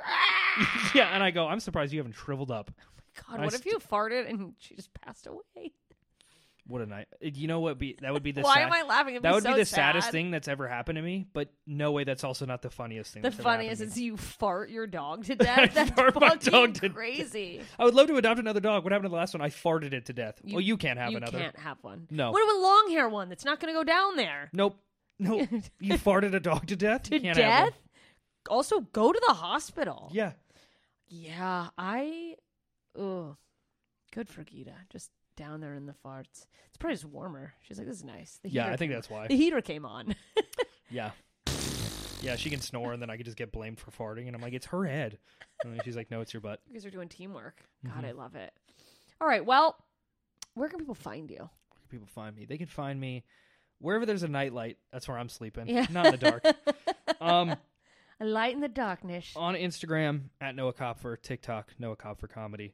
Yeah, and I go, I'm surprised you haven't shriveled up.
God,
I
what if
st-
you farted and she just passed away?
What a night. You know what? Be That would be the
Why
sad-
am I laughing? It'd
That
be
would
so
be the
sad.
saddest thing that's ever happened to me, but no way that's also not the funniest thing
The
that's ever happened
funniest
to me.
is you fart your dog to
I
death. That's
fart my
fucking
dog to
crazy.
I would love to adopt another dog. What happened to the last one? I farted it to death.
You-
well, you can't have
you
another.
can't have one.
No.
What about a long hair one that's not going to go down there?
Nope. Nope. You farted a dog to death?
To
You can't have one.
death? Also, go to the hospital.
Yeah.
Yeah, I. Ugh. Good for Gita. Just down there in the farts. It's probably just warmer. She's like, this is nice. The
Yeah,
heater
I think
came-
that's why.
The heater came on.
Yeah. Yeah, she can snore, and then I could just get blamed for farting, and I'm like, it's her head. And then she's like, no, it's your butt.
You guys are doing teamwork. God,
Mm-hmm.
I love it. All right, well, where can people find you?
Where can people find me? They can find me wherever there's a nightlight. That's where I'm sleeping.
Yeah.
Not in the dark. um,
A light in the darkness.
on Instagram, at Noah Kopfer. TikTok, Noah Kopfer Comedy.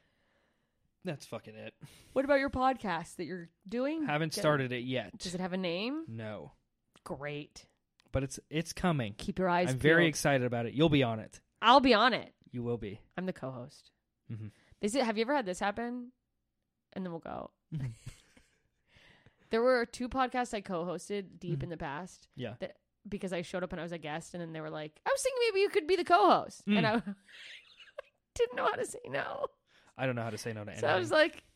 That's fucking it.
What about your podcast that you're doing?
Haven't
Get-
started it yet.
Does it have a name?
No.
Great.
But it's it's coming.
Keep your eyes
I'm
peeled.
very excited about it. You'll be on it.
I'll be on it.
You will be.
I'm the co-host.
Mhm.
They said, have you ever had this happen? And then we'll go.
Mhm.
There were two podcasts I co-hosted deep
Mhm.
in the past.
Yeah.
That because I showed up and I was a guest, and then they were like, "I was thinking maybe you could be the co-host,"
Mm.
and I didn't know how to say no.
I don't know how to say no to anything.
So I was like,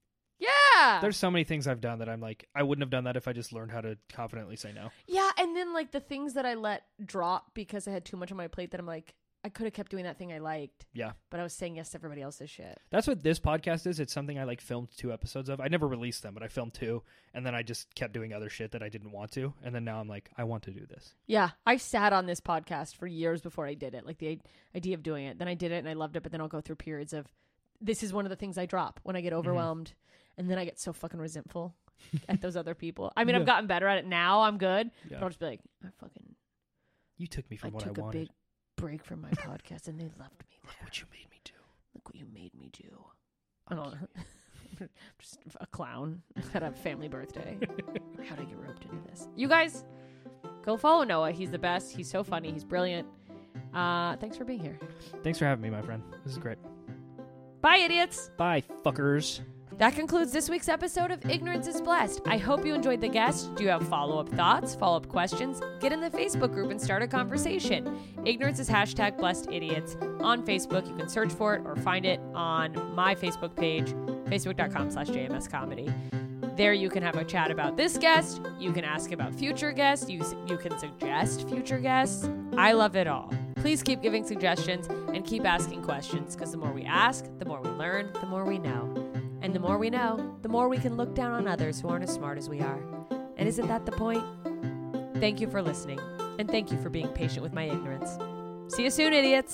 "Yeah,
There's so many things I've done that I'm like, I wouldn't have done that if I just learned how to confidently say no.
yeah." And then like the things that I let drop because I had too much on my plate that I'm like, I could have kept doing that thing I liked,
Yeah.
but I was saying yes to everybody else's shit.
That's what this podcast is. It's something I like filmed two episodes of. I never released them, but I filmed two, and then I just kept doing other shit that I didn't want to. And then now I'm like, I want to do this.
Yeah, I sat on this podcast for years before I did it. Like the idea of doing it. Then I did it and I loved it, but then I'll go through periods of this is one of the things I drop when I get overwhelmed. And then I get so fucking resentful at those other people. I mean,
Yeah.
I've gotten better at it now. I'm good.
Yeah.
But I'll just be like, I fucking
You took me from
I
what I
took a
wanted.
big break from my podcast and they left me there.
Look what you made me do.
Look what you made me do. I don't know. Just a clown at a family birthday. How'd I get roped into this? You guys, go follow Noah. He's the best. He's so funny. He's brilliant. Uh, thanks for being here.
Thanks for having me, my friend. This is great.
Bye, idiots.
Bye, fuckers.
That concludes this week's episode of Ignorance is Blessed. I hope you enjoyed the guest. Do you have follow-up thoughts, follow-up questions? Get in the Facebook group and start a conversation. Ignorance is hashtag blessed idiots. On Facebook, you can search for it or find it on my Facebook page, facebook.com slash JMS comedy. There you can have a chat about this guest. You can ask about future guests. You, you can suggest future guests. I love it all. Please keep giving suggestions and keep asking questions, because the more we ask, the more we learn, the more we know. And the more we know, the more we can look down on others who aren't as smart as we are. And isn't that the point? Thank you for listening, and thank you for being patient with my ignorance. See you soon, idiots!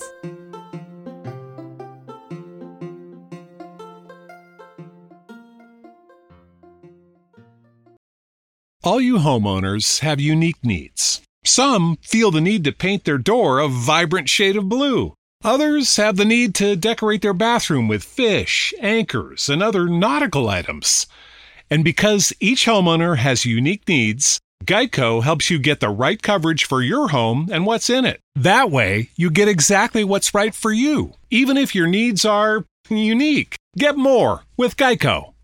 All you homeowners have unique needs. Some feel the need to paint their door a vibrant shade of blue. Others have the need to decorate their bathroom with fish, anchors, and other nautical items. And because each homeowner has unique needs, Geico helps you get the right coverage for your home and what's in it. That way, you get exactly what's right for you, even if your needs are unique. Get more with Geico.